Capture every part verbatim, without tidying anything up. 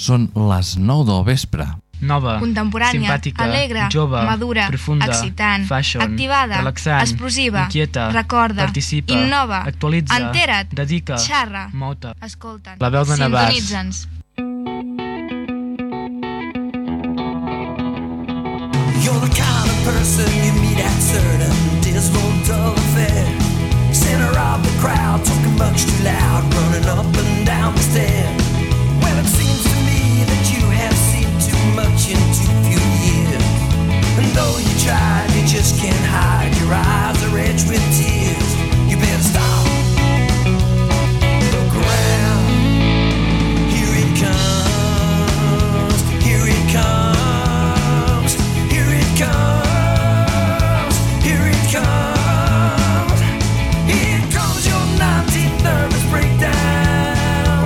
Són les nou del vespre. Nova, contemporània, simpàtica, alegre, jove, madura, profunda, excitant, fashion, activada, relaxant, explosiva, inquieta, recorda, participa, innova, actualitza, entera't, dedica, xarra, mota, escolta'n, la veu de Navàs. sintonitza'ns. You're the kind of person you meet at certain dismal dull affair. Center of the crowd, talking much too loud, running up and down the stair. Well, it seems to me that you have seen too much in too few years. And though you tried, you just can't hide. Your eyes are edged with tears. You better stop. Look around. Here it comes. Here it comes. Here it comes. Here it comes. Here comes your nineteenth nervous breakdown.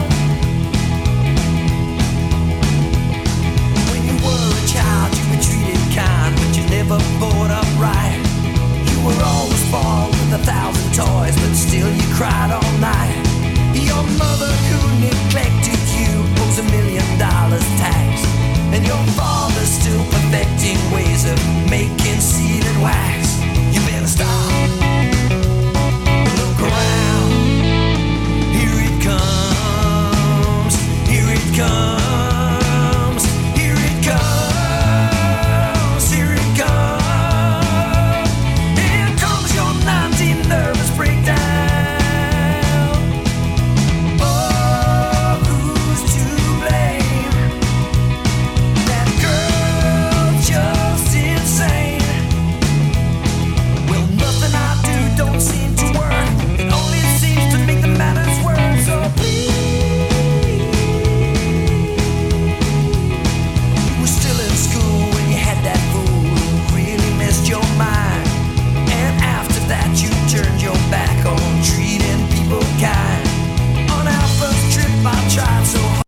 When you were a child, you were treated kind, but you never brought up right. You were always spoiled with a thousand toys, but still you cried all night. Your mother who neglected you owes a million dollars tax, and your father's still perfecting ways of making seed and wax. You better stop. Look around. Here it comes. Here it comes. Here it comes. Here it comes. Here comes your nineteenth nervous breakdown. Oh, who's to blame? That girl's just insane. Well, nothing I do don't seem to work. It only seems to make the matters worse. So please, you were still in school when you had that fool who really messed your mind. And after that you turned your back on treating people kind. On our first trip I tried so hard.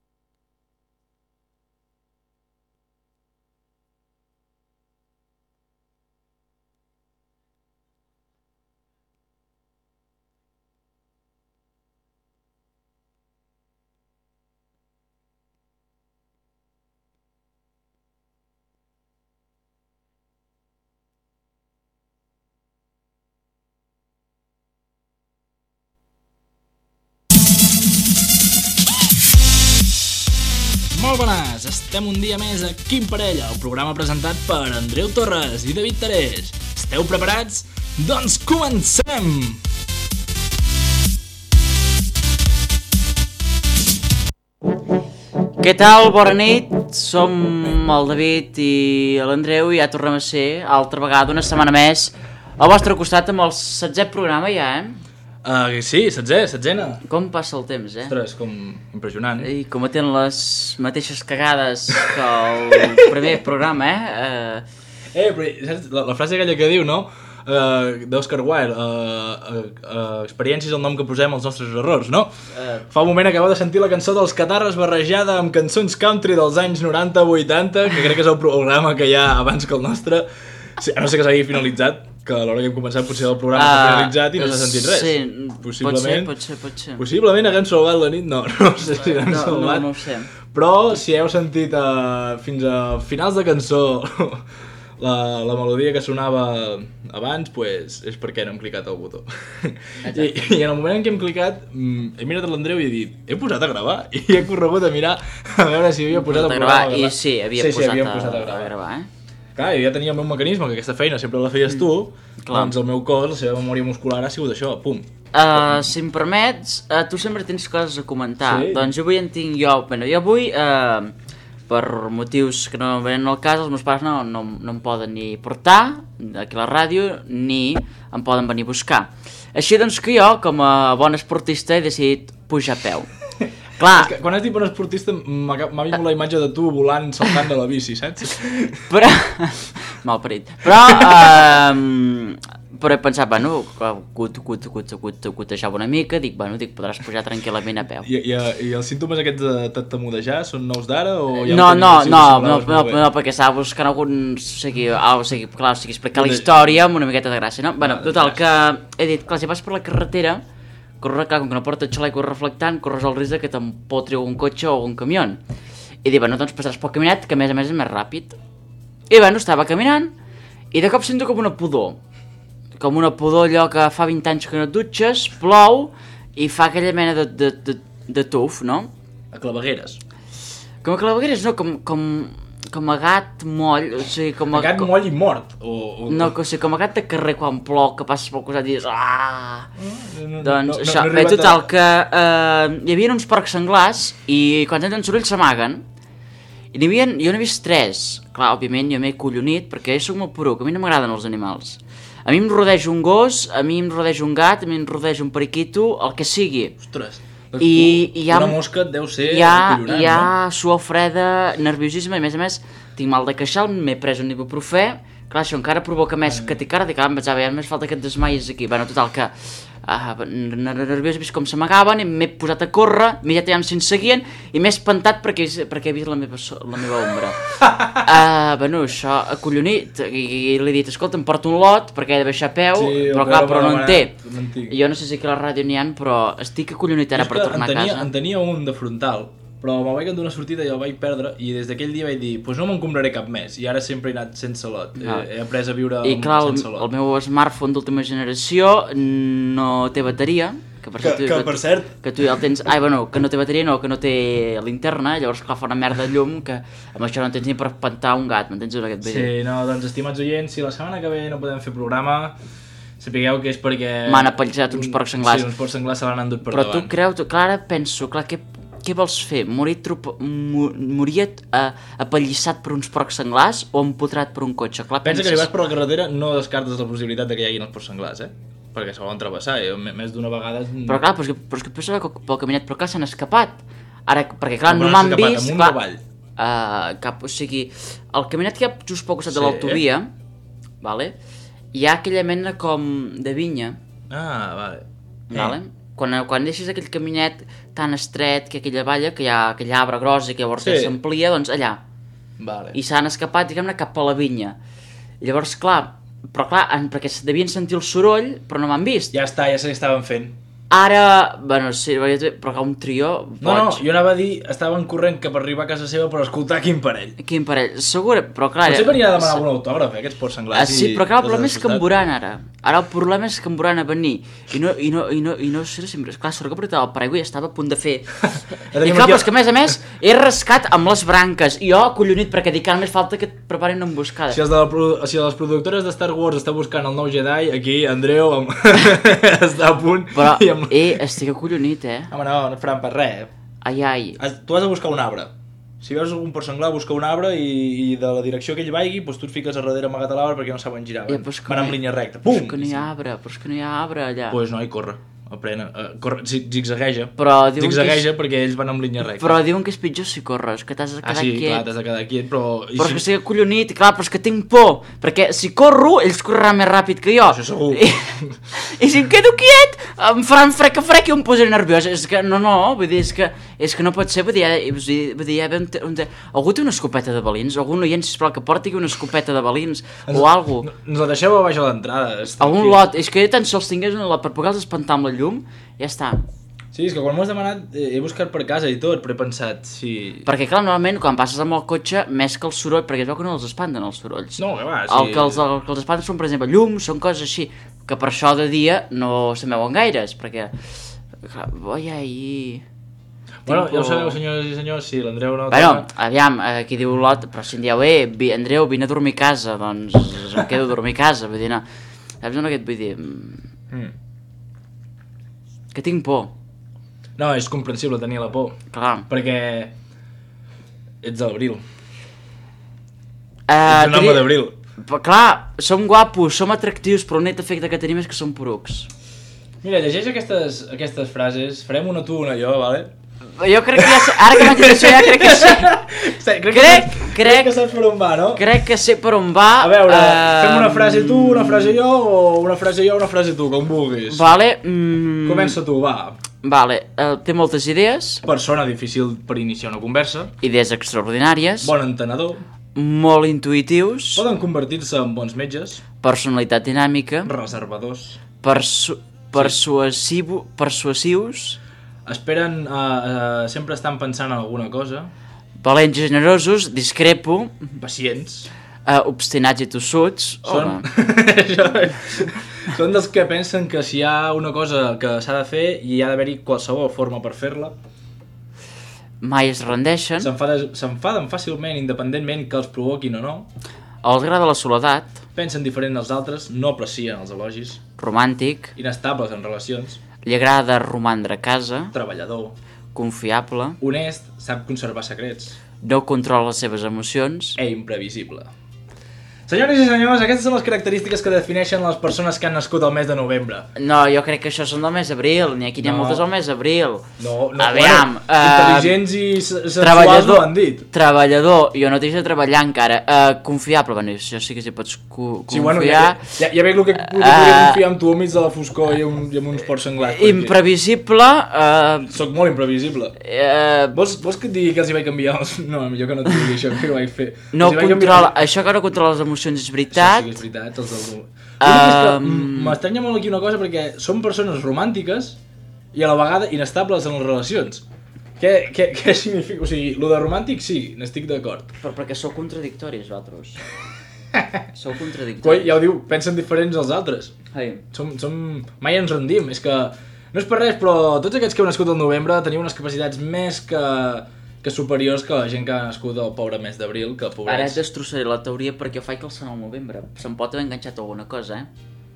Molt bones! Estem un dia més a Quim Parella, el programa presentat per Andreu Torres i David Terés. Esteu preparats? Doncs comencem! Què tal? Bona nit, som el David i l'Andreu i ja tornem a ser, altra vegada, una setmana més, al vostre costat amb el setzè programa ja, eh? Uh, sí, setzè, setzena. Com passa el temps, eh? Ostres, com impressionant. I cometent les mateixes cagades que el primer programa, eh? Uh... Eh, però saps, la, la frase aquella que diu, no? Uh, d'Oscar Wilde, uh, uh, uh, experiència és el nom que posem als nostres errors, no? Uh, Fa un moment acabo de sentir la cançó dels Catarres barrejada amb cançons country dels anys noranta vuitanta, que crec que és el programa que hi ha abans que el nostre, sí, a no ser que s'hagi finalitzat, que a l'hora que hem començat potser el programa s'ha uh, finalitzat i no s'ha sentit res. Sí, possiblement, pot ser, pot ser, pot ser. Possiblement haguem salvat la nit, no, no sé si haguem no, salvat. No, no ho sé. Però si heu sentit uh, fins a finals de cançó la, la melodia que sonava abans, pues, és perquè no hem clicat el botó. I, I en el moment en què hem clicat, he mirat a l'Andreu i he dit, he posat a gravar? I he corregut a mirar a veure si havia posat a gravar. gravar. I sí, havia sí, posat, sí, a, posat a, gravar. a gravar, eh? Clar, jo ja tenia el meu mecanisme, que aquesta feina sempre la feies tu, mm, doncs el meu cos, la seva memòria muscular ha sigut això, pum. Uh, si em permets, uh, tu sempre tens coses a comentar. Sí. Doncs avui en tinc jo... Bueno, jo avui, uh, per motius que no venen al cas, els meus pares no, no, no em poden ni portar aquí a la ràdio, ni em poden venir a buscar. Així doncs que jo, com a bon esportista, he decidit pujar a peu. Clar. És que quan has dit bon esportista m'ha vingut la imatge de tu volant, saltant de la bici, saps? Però... Malparit. Però... Uh, però he pensat, bueno, cotejava una mica, dic, bueno, dic, podràs pujar tranquil·lament a peu. I, i, i els símptomes aquests de tartamudejar són nous d'ara o ja no, no, no, no, no, no, perquè estava buscant algun, o sigui, o sigui, clar, o sigui, explicar la història amb una miqueta de gràcia, no? Bueno, total, que he dit, clar, si vas per la carretera, corre, clar, com que no porta xaleco reflectant, corres el risc que te'n pot treure un cotxe o un camió. i dic, bueno, doncs passaràs pel caminet, que a més a més és més ràpid. I bueno, estava caminant, i de cop sento com una pudor. Com una pudor allò que fa vint anys que no et dutxes, plou, i fa aquella mena de, de, de, de tuf, no? A clavegueres. Com a clavegueres, no, com, com, com a gat moll, o sigui, com a... A gat com... moll i mort. O, o... No, o sigui, com a gat de carrer quan plou, que passes pel cosat i dius... Ah! No, no, Doncs no, això, no, no bé, total, a... que eh, hi havia uns porcs senglars i quan senten soroll s'amaguen. I n'hi havia, jo n'he vist tres. Clar, òbviament jo m'he collonit perquè jo soc molt poruc, a mi no m'agraden els animals. A mi em rodeja un gos, a mi em rodeja un gat, a mi em rodeja un periquito, el que sigui. Ostres, I, i ha, una mosca deu ser hi ha, collonant, hi ha no? suor freda, nerviosisme, i a més a més tinc mal de queixal, m'he pres un ibuprofè, clar, això encara provoca més que taquicàrdia, em pensava, ja només falta que et desmaies aquí. Bueno, total, que uh, nerviós, he vist com s'amagaven, i m'he posat a córrer, immediatament si ens seguien, i m'he espantat perquè, perquè he vist la meva, la meva ombra. uh, bueno, això, acollonit, i, i li he dit, escolta, em porto un lot, perquè he de baixar a peu, sí, però clar, però no en té. No en jo no sé si aquí a la ràdio n'hi ha, però estic acollonit ara per tornar tenia, a casa. En tenia un de frontal, però me'l vaig endur una sortida i el vaig perdre, i des d'aquell dia vaig dir, doncs pues no me'n compraré cap més, i ara sempre he anat sense lot, Ah. he, he après a viure I clar, el, sense lot. el meu smartphone d'última generació no té bateria, que per, Que, cert, que, per cert, que tu ja el tens... Ai, bueno, que no té bateria, no, que no té linterna, llavors clar, fa una merda de llum que amb això no tens ni per espantar un gat, m'entens en aquest vídeo? sí, no, doncs estimats oients, si la setmana que ve no podem fer programa, sapigueu que és perquè... M'han apallissat uns porcs senglars. Sí, uns porcs senglars se l'han endut per Però davant. tu creu, tu, clar, ara penso, clar, què, què vols fer? Morir, trup, mo, morir uh, apallissat per uns porcs senglars o empotrat per un cotxe? Clar, Pensa penses... que si vas per la carretera no descartes la possibilitat de que hi haguin els porcs senglars, eh? Perquè se volen travessar, i més d'una vegada... Però clar, però és que, però és que penso que pel caminet, però clar, s'han escapat. Ara, perquè clar, Però no no m'han s'han escapat, vist... amunt clar, o avall? Uh, cap, o sigui, el caminet que hi ha just pel costat Sí. de l'autovia, vale? Hi ha aquella mena com de vinya, Ah, vale. vale? Quan, quan deixes aquell caminet tan estret que aquella valla, que hi ha aquell arbre gros i que llavors Sí. ja s'amplia, doncs allà. Vale. I s'han escapat, diguem-ne, cap a la vinya. Llavors, clar, però clar, en, perquè devien sentir el soroll, però no m'han vist. Ja està, ja se n'estaven fent. Ara, bueno, sí, però que un trio boig. No, no, jo anava a dir, estaven corrent cap a arribar a casa seva per escoltar quin parell. Quin parell, segur, però clar... Potser venia a demanar algun autògraf, eh, aquests porcs senglars. Ah, sí, i però clar, el els problema has és que em assustat. veuran ara. Ara el problema és que em veuran a venir. I no, i no, i no, i no sé si... Clar, sort que portava el paraigua i estava a punt de fer... I tenim clar, aquí- però és que a més a més he rascat amb les branques. I jo, collonit, perquè dic que només falta que et preparin una emboscada. Si, els de la, produ- si les productores de Star Wars estan buscant el nou Jedi, aquí Andreu amb... està a punt. Però, i amb... eh, estic acollonit, eh? Home, no, no et faran per res. Ai, ai. Has- Tu has de buscar un arbre. Si veus algun porc senglar, busca un arbre i, i de la direcció que ell vagi, doncs tu et fiques a darrere amagat a l'arbre perquè no saben girar. Ja, Van, però és que van no en hi- línia recta. Però Pum! és que no hi ha arbre, però és que no hi ha arbre allà. Doncs pues no, hi corre. Aprena. Uh, corre, zig- zigzagueja. Però diuen que Zigzagueja és- perquè ells van en línia recta. Però diuen que és pitjor si corres, que t'has de Ah, quedar sí, quiet. clar, t'has de quedar quiet, però... i Però és si- que estic acollonit, clar, però és que tinc por, perquè si corro, ells correran més ràpid que jo. Això segur. I, i si em quedo quiet, em faran frec a frec i em posaré nerviós. És que, no, no, vull dir, és que, és que no pot ser, vull dir, eh, vull dir, vull dir, eh, un, te- un, te- algú té una escopeta de balins? Algun oient, sisplau, que porti una escopeta de balins o algo. Ens la deixeu a baix a l'entrada. està Algun aquí. lot, és que jo tan sols tingués un lot per poder-los espantar amb la llum, ja està. Sí, és que quan m'ho has demanat eh, he buscat per casa i tot, però he pensat, sí... Perquè clar, normalment quan passes amb el cotxe, més que el soroll, perquè es veu que no els espanten els sorolls. No, que va, sí. El que els, el que els espanten són, per exemple, llums, són coses així, que per això de dia no se'n veuen gaires, perquè... Clar, oi, ai... Bueno, Tipo- ja ho sabeu, senyores i senyors, si l'Andreu no... Bueno, torna- aviam, eh, aquí diu l'Ot, però si em dieu, eh, vi, Andreu, vine a dormir a casa, doncs em quedo a dormir a casa, vull dir, no... Saps on aquest vull dir? Mm, Mm. Que tinc por, No, és comprensible tenir la por, clar. perquè ets de l'abril. Eh, Ets un home teni- d'abril. Però, clar, som guapos, som atractius, però l'únic efecte que tenim és que som porucs. Mira, llegeix aquestes, aquestes frases, farem una tu, una jo, vale? Jo crec que ja sé, ara que m'has dit això ja crec que sé, Crec, Crec- que, saps- crec- crec que saps per on va, no? crec que sé per on va. A veure, eh, fem una frase tu, una frase jo, o una frase jo, una frase tu, com vulguis. Vale, mm, Comença tu, va. Vale, eh, té moltes idees, Persona difícil per iniciar una conversa, idees extraordinàries, bon entenedor, molt intuitius, poden convertir-se en bons metges, personalitat dinàmica, reservadors, persu persuasivo, persuasius, esperen, uh, uh, sempre estan pensant en alguna cosa, valents i generosos, discrepo, Pacients. uh, obstinats i tossuts, Són... home. Són dels que pensen que si hi ha una cosa que s'ha de fer i hi ha d'haver-hi qualsevol forma per fer-la, Mai es rendeixen, s'enfaden s'enfaden fàcilment, independentment que els provoquin o no, els agrada la soledat, pensen diferent dels altres, no aprecien els elogis, romàntic, inestables en relacions, li agrada romandre a casa, treballador, confiable, honest, sap conservar secrets, no controla les seves emocions, e imprevisible. Senyores i senyors, aquestes són les característiques que defineixen les persones que han nascut al mes de novembre. No, jo crec que això són del mes d'abril, n'hi ha aquí n'hi ha No. moltes al mes d'abril. No, no, Aviam, bueno, intel·ligents i se- sensuals treballador, no ho han dit. treballador, jo no t'he de treballar encara, uh, confiable, bueno, això sí que s'hi pots co Sí, bueno, confiar, ja, ja, ja veig el que, el que podria Eh, confiar amb tu al mig de la foscor i amb, i amb uns ports senglars. imprevisible, uh, Soc molt imprevisible. uh, Vols, vols que et digui que els hi vaig canviar els... No, millor que no et digui això, que ho vaig fer. no Els hi vaig controla, canviar- això que no controla les emocions és Això veritat, sí que és veritat, els del... L'únic és que Um, m- m'estranya molt aquí una cosa perquè són persones romàntiques i a la vegada inestables en les relacions. Què, què, què significa? O sigui, lo de romàntic sí, n'estic d'acord. però perquè sou contradictoris, vosaltres. Sou Coi, contradictoris. ja ho diu, pensen diferents dels altres. Hey. Som, som... Mai ens rendim, és que... No és per res, però tots aquests que heu nascut al novembre teniu unes capacitats més que, que superiors que la gent que ha nascut al pobre mes d'abril, que Ara et pobrets... destrossaré la teoria perquè ho faig el Sant al novembre. Se'm pot haver enganxat alguna cosa, eh?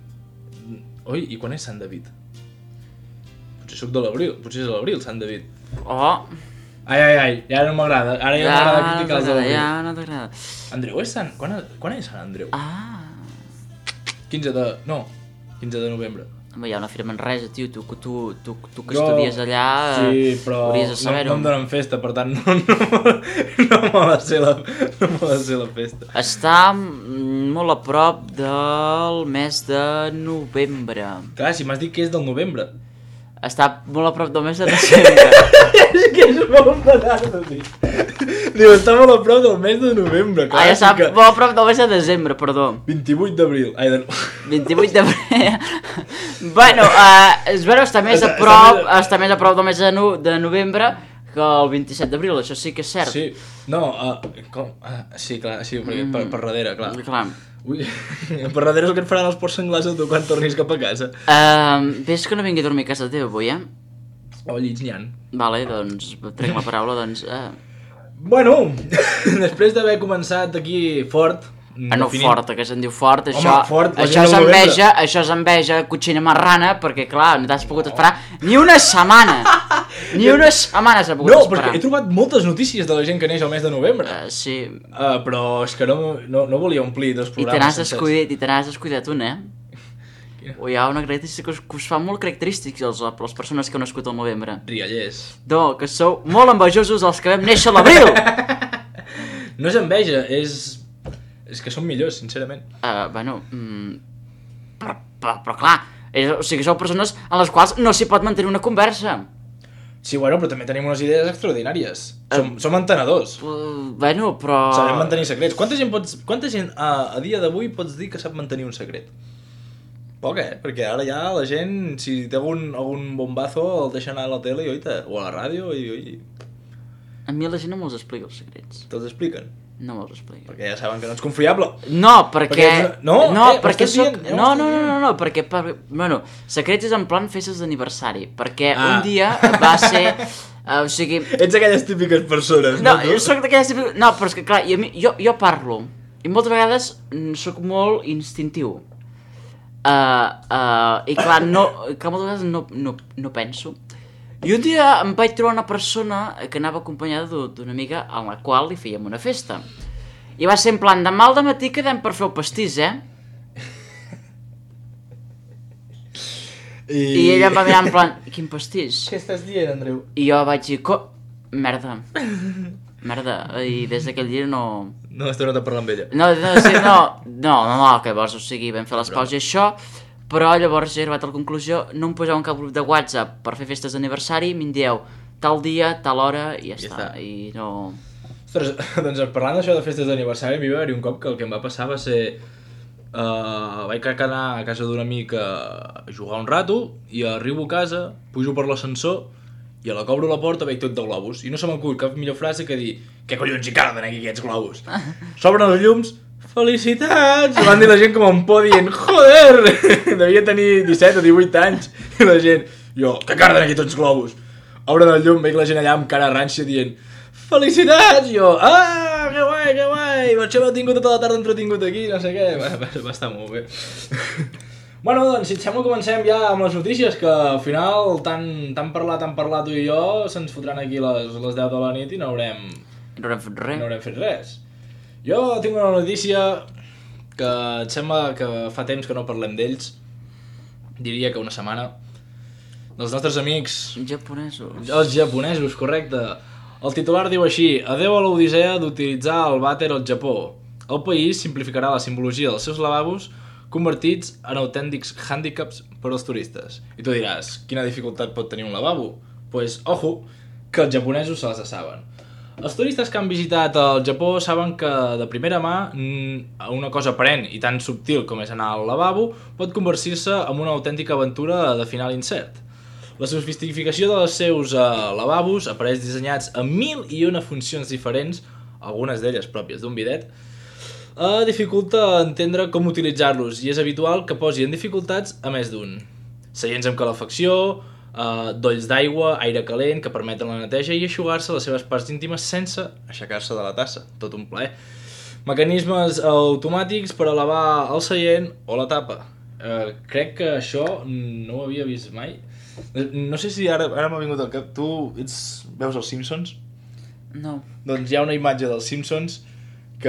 Oi, i quan és Sant David? Potser sóc de l'abril, potser és a l'abril, Sant David. Oh, Ai, ai, ai, ja no m'agrada, ara ja, ja m'agrada no criticar els de t'agrada, l'abril. ja no t'agrada. Andreu és Sant... Quan, quan és Sant Andreu? Ah, quinze de... No, quinze de novembre. home, ja no afirmen res, tio, tu, tu, tu, tu que estudies allà, Sí, però hauries de no, saber-ho. no em donen festa, per tant no, no, no m'ha de ser la, no m'ha de ser la festa. Està mm, molt a prop del mes de novembre. Clar, si m'has dit que és del novembre. Està molt a prop del mes de desembre. És que és molt petard, tio. Diu, està molt a prop del mes de novembre, clar. Ah, ja està sí que... molt a prop del mes de desembre, perdó. vint-i-vuit d'abril. Ai, de... vint-i-vuit d'abril. Bueno, uh, és vera, està més a Està- prop, està més- està més a prop del mes de, no, de novembre que el vint-i-set d'abril, això sí que és cert. Sí, no, uh, com? Uh, sí, clar, sí, perquè per, per darrere, clar. Clar. Ui, per darrere és el que et faran els ports senglars a tu quan tornis cap a casa. Uh, ves que no vingui a dormir a casa teva avui, eh? O llits n'hi han. Vale, doncs, prenc la paraula, doncs... Uh, Bueno, després d'haver començat aquí fort... ah, no, definint- fort, que se'n diu fort, Home, això, fort, la això gent és del novembre. enveja, això és enveja, cotxina marrana, perquè clar, no t'has pogut esperar ni una setmana, ni una setmana s'ha pogut No, esperar. perquè he trobat moltes notícies de la gent que neix al mes de novembre. Uh, sí, Uh, però és que no, no, no volia omplir dos i te programes n'has descuidat, i te n'has descuidat un, eh? O hi ha una característica que us, que us fa molt característics els, les persones que heu nascut al novembre. Riallers. No, que sou molt envejosos els que vam néixer a l'abril! No és enveja, és... És que són millors, sincerament. Uh, bueno, mm, però, però, però clar, és, o sigui, sou persones en les quals no s'hi pot mantenir una conversa. Sí, bueno, però també tenim unes idees extraordinàries. Som, som entenedors. Uh, bueno, però... Sabem mantenir secrets. Quanta gent, pots, quanta gent a, a dia d'avui pots dir que sap mantenir un secret? Poc, eh? Perquè ara ja la gent, si té algun, algun bombazo, el deixa anar a la tele i oita, o a la ràdio i, i A mi la gent no me'ls explica els secrets. te'ls expliquen. No me'ls explica. Perquè ja saben que no ets confiable. No, perquè... Perquè- no, no eh, perquè m'estàs soc... dient, ja no, m'estàs no, no, dient. no, no, perquè... Per... Bueno, secrets és en plan festes d'aniversari. Perquè Ah. un dia va ser... Uh, o sigui... Ets aquelles típiques persones, no? No, jo soc d'aquelles... típiques- No, però és que clar, i a mi, jo, jo parlo. I moltes vegades mm, soc molt instintiu. Uh, uh, I clar, no, que moltes vegades no, no, no penso. I un dia em vaig trobar una persona que anava acompanyada d'u- d'una amiga a la qual li fèiem una festa. I va ser en plan, demà al dematí quedem per fer el pastís, eh? I... I ella em va mirar en plan, quin pastís? Què estàs dient, Andreu? I jo vaig dir, co... merda. Merda. I des d'aquell dia no... No has tornat a parlar amb ella. No, no, sí, no, no, no, no, que llavors, o sigui, vam fer les pauses i això, però llavors he arribat a la conclusió, no em poseu en cap grup de WhatsApp per fer festes d'aniversari, m'hi dieu tal dia, tal hora, i ja, Ja està, està. i no... Ostres, doncs parlant d'això de festes d'aniversari, a mi va haver-hi un cop que el que em va passar va ser... Uh, vaig anar a casa d'un amic a jugar un rato i arribo a casa, pujo per l'ascensor I a la que obro la porta veig tot de globus. I no se m'acut cap millor frase que dir què collons hi carden aquí aquests globus? S'obren els llums, felicitats! I van dir la gent com un por dient, joder! Devia tenir disset o divuit anys. I la gent, jo, què carden aquí tots globus? Obren el llum, veig la gent allà amb cara rància dient felicitats! I jo, ah, que guai, que guai! Això m'ha tingut tota la tarda entretingut aquí, no sé què. Va, va, va estar molt bé. Bueno, doncs, si et sembla, comencem ja amb les notícies, que al final, tant, tant parlar, tant parlar tu i jo, se'ns fotran aquí les, les deu de la nit i no haurem... No haurem fet res. No haurem fet res. Jo tinc una notícia que et sembla que fa temps que no parlem d'ells, diria que una setmana, dels nostres amics... Japonesos. Els japonesos, correcte. El titular diu així: adeu a l'odissea d'utilitzar el vàter al Japó. El país simplificarà la simbologia dels seus lavabos convertits en autèntics hàndicaps per als turistes. I tu diràs, quina dificultat pot tenir un lavabo? Doncs, pues, ojo, que els japonesos se les saben. Els turistes que han visitat el Japó saben que de primera mà una cosa aparent i tan subtil com és anar al lavabo pot convertir-se en una autèntica aventura de final incert. La sofisticació dels seus uh, lavabos, aparells dissenyats amb mil i una funcions diferents, algunes d'elles pròpies d'un bidet, uh, dificulta entendre com utilitzar-los i és habitual que posi en dificultats a més d'un. Seients amb calefacció, uh, dolls d'aigua, aire calent que permeten la neteja i eixugar-se les seves parts íntimes sense aixecar-se de la tassa, tot un plaer. Mecanismes automàtics per elevar el seient o la tapa. Uh, crec que això no ho havia vist mai. No sé si ara, ara m'ha vingut al cap. Tu ets, veus els Simpsons? No. Doncs hi ha una imatge dels Simpsons que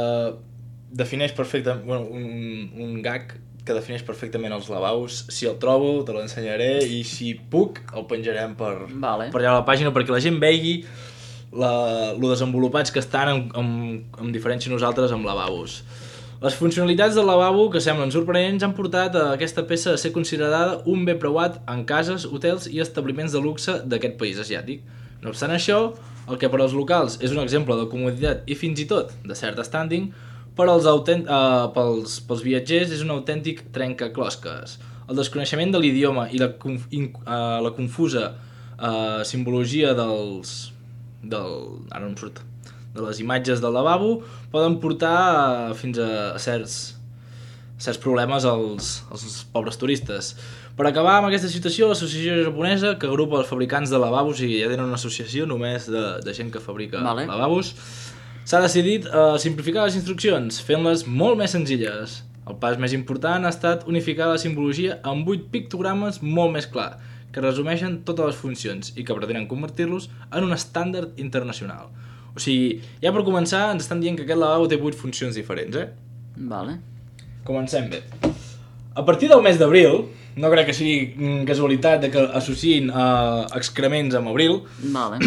defineix perfectament, bueno, un, un gag que defineix perfectament els lavabos. Si el trobo, te l'ensenyaré i si puc, el penjarem per, vale. per allà a la pàgina perquè la gent vegi la, lo desenvolupats que estan en, en, en diferència nosaltres amb lavabos. Les funcionalitats del lavabo, que semblen sorprenents, han portat a aquesta peça a ser considerada un bé preuat en cases, hotels i establiments de luxe d'aquest país asiàtic. No obstant això, el que per als locals és un exemple de comoditat i fins i tot de cert standing, per als autènt... uh, pels, pels viatgers és un autèntic trencaclosques. El desconeixement de l'idioma i la, conf... uh, la confusa uh, simbologia dels... del... ara no em surt... de les imatges del lavabo poden portar fins a certs, certs problemes als, als pobres turistes. Per acabar amb aquesta situació, l'associació japonesa, que agrupa els fabricants de lavabos, i ja tenen una associació només de, de gent que fabrica vale. lavabos, s'ha decidit a simplificar les instruccions, fent-les molt més senzilles. El pas més important ha estat unificar la simbologia amb vuit pictogrames molt més clar, que resumeixen totes les funcions i que pretenen convertir-los en un estàndard internacional. O sigui, ja per començar ens estan dient que aquest lavabo té vuit funcions diferents, eh? Vale. Comencem bé. A partir del mes d'abril, no crec que sigui casualitat de que associïn uh, excrements amb abril. Vale.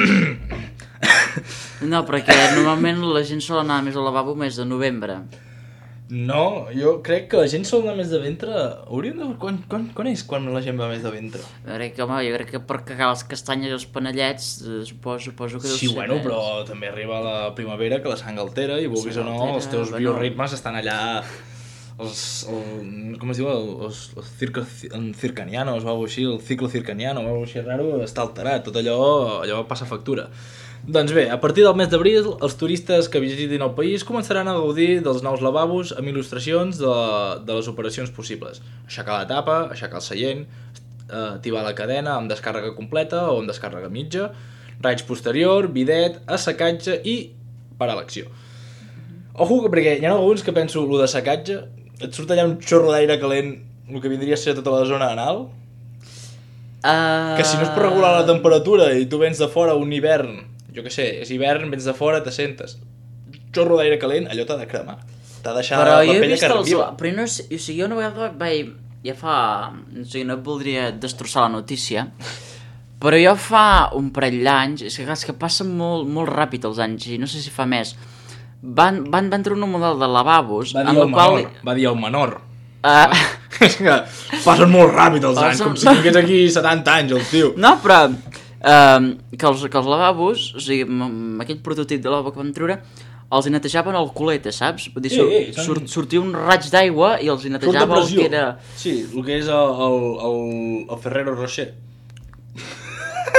No, perquè normalment la gent sol anar més al lavabo mes de novembre. No, jo crec que la gent sol anar més de ventre... Hauríem de... Quan, quan, quan és quan la gent va més de ventre? Jo crec que, home, jo crec que per cagar les castanyes i els panellets, eh, suposo, suposo que deu sí, ser bueno, més. però també arriba la primavera, que la sang altera, i vulguis o no, els teus bueno. bioritmes estan allà... Els, el, com es diu? Els, els circo, circanianos o alguna així, el ciclo circaniano o alguna així raro, està alterat, tot allò, allò passa factura. Doncs bé, a partir del mes d'abril, els turistes que visitin el país començaran a gaudir dels nous lavabos amb il·lustracions de, de les operacions possibles. Aixecar la tapa, aixecar el seient, activar la cadena amb descàrrega completa o amb descàrrega mitja, raig posterior, bidet, assecatge i parar l'acció. Ojo, perquè hi ha alguns que penso, lo de secatge, et surt allà un xorro d'aire calent, el que vindria a ser tota la zona anal, Uh... que si no és per regular la temperatura i tu vens de fora un hivern, jo què sé, és hivern, vens de fora, te sentes xorro d'aire calent, allò t'ha de cremar, t'ha de deixar però la pell carn els... viva. Però no sé, o sigui, jo una vegada vaig, ja fa, o sigui, no voldria destrossar la notícia, però jo fa un parell d'anys, és que, és que passa molt, molt ràpid els anys, i no sé si fa més, van, van, van treure un model de lavabos, Va dir el qual... menor, va dir el menor. Uh... És que passen molt ràpid els anys, com si tingués aquí setanta anys el tio. No, però uh, que, els, que els lavabos, o sigui, amb aquell prototip de lavabo que van treure, els hi netejaven el culeta, saps? Vull dir, Eh, eh, sur, són- sur, sortia un raig d'aigua i els hi Surt de netejava el pressió. que era... Sí, el que és el, el, el, el Ferrero Rocher.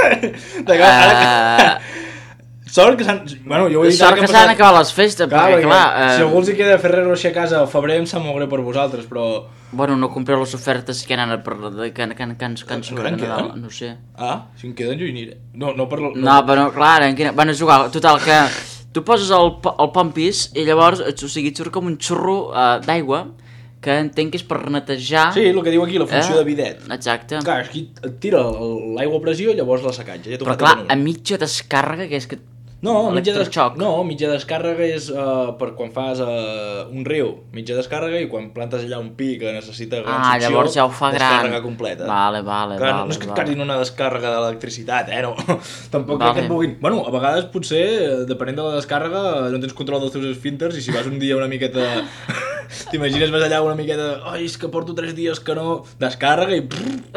Uh... Sort que s'han... Bueno, jo vull dir Sort que, que s'han acabat les festes, clar, perquè clar... Eh... Si algú els hi queda Ferrero Rocher a casa al febrer em sap molt greu per vosaltres, però... Bueno, no compreu les ofertes que han anat per... que, que, que, que, que han sortit de Nadal, no sé. Ah, si en queden jo hi aniré. No, no per... No, no però clar, en quina... Bueno, és igual, total, que tu poses el, el pompis i llavors, o sigui, et surt com un xurro uh, d'aigua que entenc que és per netejar... Sí, el que diu aquí, la funció eh? de bidet. Exacte. Clar, aquí et tira l'aigua a pressió i llavors la secatge. Ja però clar, a mitja descàrrega, que és que... No, mitja, des... no, mitja descàrrega és uh, per quan fas uh, un riu, mitja descàrrega, i quan plantes allà un pi que necessita gran ah, succió, llavors ja ho fa descàrrega gran. completa. Vale, vale, clar, vale. No és que et vale. carguin una descàrrega d'electricitat, eh, no. Tampoc vale. crec que et vulguin... Bueno, a vegades potser, depenent de la descàrrega, no tens control dels teus esfínters i si vas un dia una miqueta... T'imagines vas allà una miqueta... Ai, és que porto tres dies que no... Descàrrega i...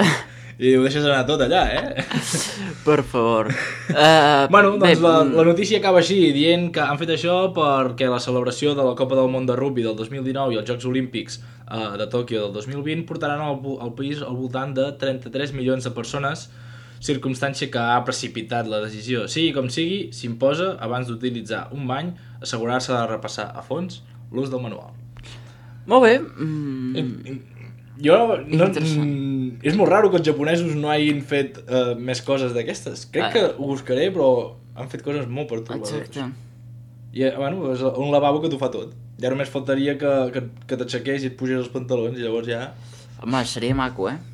I ho deixes anar tot allà, eh? Per favor. Uh, bueno, doncs bé, la, la notícia acaba així, dient que han fet això perquè la celebració de la Copa del Món de Rugby del dos mil dinou i els Jocs Olímpics uh, de Tòquio del dos mil vint portaran al, al país al voltant de trenta-tres milions de persones, circumstància que ha precipitat la decisió. Sigui com sigui, s'imposa, abans d'utilitzar un bany, assegurar-se de repassar a fons l'ús del manual. Molt bé. Mm. Jo, no, mm, és molt raro que els japonesos no hagin fet uh, més coses d'aquestes. Crec ah. que ho buscaré, però han fet coses molt perturbadores. Exacte. I, bueno, és un lavabo que t'ho fa tot. Ja només faltaria que, que, que t'aixequés i et pugés els pantalons i llavors ja... Home, seria maco, eh?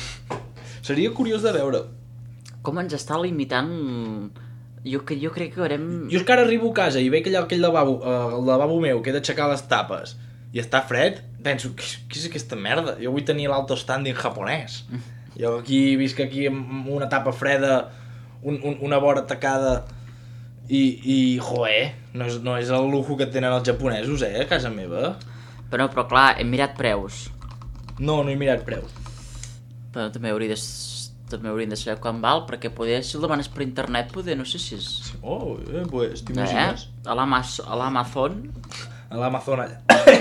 Seria curiós de veure. Com ens està limitant... Jo, jo crec que haurem... Jo és que ara arribo a casa i veig allà aquell lavabo, uh, el lavabo meu, que he d'aixecar les tapes i està fred, penso, què, què és aquesta merda? Jo vull tenir l'auto standing japonès. Jo aquí visc aquí amb una tapa freda, un, un, una vora tacada i, i joder, no és, no és el lujo que tenen els japonesos, eh, a casa meva. Però, però clar, hem mirat preus. No, no he mirat preus. Però també hauria de... també haurien de saber quan val, perquè poder, si el demanes per internet, poder, no sé si és... Oh, eh, pues, t'imagines? Eh? A l'Amazon... A l'Amazon allà.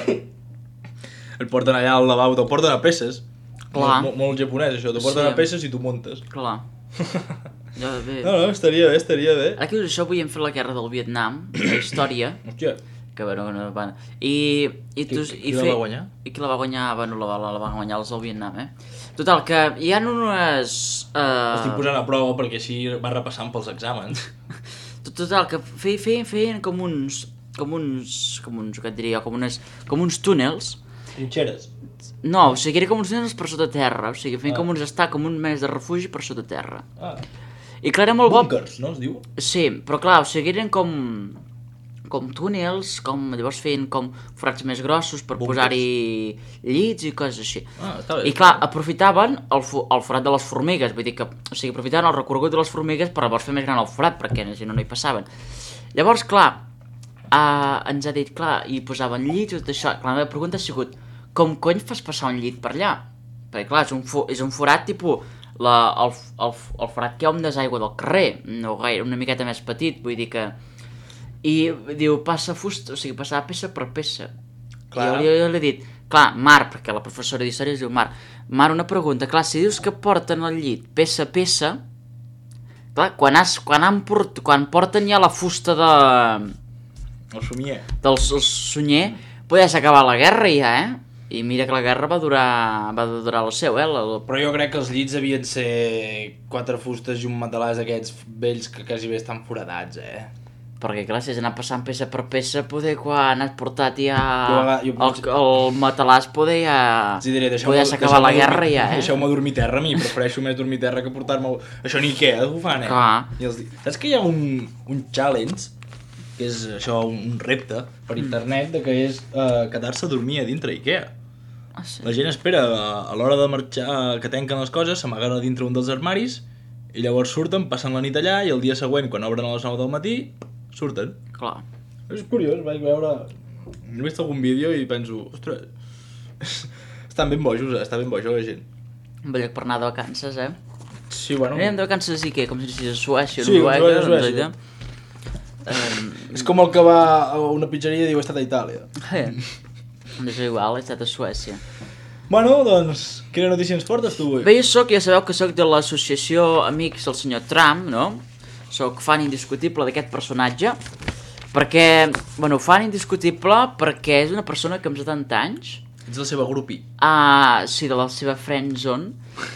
El porten allà al lavabo, te'l porten a peces. Clar. Molt, molt japonès, això, te'l porten sí. a peces i tu muntes. Clar. Ja, bé. No, no, estaria bé, estaria bé. Ara que dius això, avui hem fet la guerra del Vietnam, la història. Hòstia. Que bueno, no, bueno. I, i, tu, qui, i qui fe... la va guanyar? I qui la va guanyar? Bueno, la, la, la van guanyar els del Vietnam, eh? Total, que hi ha unes... Uh... Estic posant a prova perquè així va repassant pels exàmens. Total, que feien, feien, feien com uns... com uns... com uns, què et diria, com unes... com uns túnels. Trinxeres. No, o sigui, era com uns túnels per sota terra, o sigui, feien ah. com uns estar com un mes de refugi per sota terra. Ah. I clar, era molt bo... Bunkers, no es diu? Sí, però clar, o sigui, eren com... com túnels, com llavors feien com forats més grossos per posar-hi llits i coses així. Ah, està bé. I clar, aprofitaven el, el forat de les formigues, vull dir que, o sigui, aprofitaven el recorregut de les formigues per llavors fer més gran el forat, perquè si no, no hi passaven. Llavors, clar, uh, ens ha dit, clar, hi posaven llits i tot això. Clar, la meva pregunta ha sigut, com cony fas passar un llit per allà? Perquè clar, és un, fo és un forat tipus la, el, el, el forat que hi ha on desaigua del carrer, no gaire, una miqueta més petit, vull dir que... I diu, passa fusta, o sigui, passava peça per peça. Clar. I jo, jo li he dit, clar, Mar, perquè la professora d'història es diu Mar, Mar, una pregunta, clar, si dius que porten el llit peça a peça, clar, quan, has, quan, han port, quan porten ja la fusta de... El sunyer. Del el sunyer, podies acabar la guerra ja, eh? I mira que la guerra va durar, va durar el seu, eh? La, la... Però jo crec que els llits devien ser quatre fustes i un matalàs d'aquests vells que quasi bé estan foradats, eh? Perquè clar, si has anat passant peça per peça, poder quan has portat ja jo, jo, el, el matalàs, poder ja... Sí, diré, poder s'acabar la guerra ja, eh? Deixeu-me dormir terra a mi, prefereixo més dormir terra que portar-me... Això ni què, ho fan, eh? Clar. I els... Saps que hi ha un, un challenge, que és això, un repte per internet, de que és uh, quedar-se a dormir a dintre Ikea. Ah, sí? La gent espera a l'hora de marxar que tanquen les coses, s'amaguen a dintre un dels armaris, i llavors surten, passen la nit allà, i el dia següent, quan obren a les nou del matí, surten. Clar. És curiós, vaig veure... He vist algun vídeo i penso, ostres, estan ben bojos, està ben boja la gent. Un lloc per anar de vacances, eh? Sí, bueno... Anem de vacances i què? Com si fos a Suècia, sí, Noruega, a Suècia. Um... És com el que va a una pizzeria i diu he estat a Itàlia. Eh, és igual, he estat a Suècia. Bueno, doncs, quina notícia ens portes tu avui? Bé, jo soc, ja sabeu que soc de l'associació Amics del senyor Trump, no? Soc fan indiscutible d'aquest personatge, perquè, bueno, fan indiscutible perquè és una persona que amb setanta anys... Ets la seva grupi. Ah, sí, de la seva friendzone.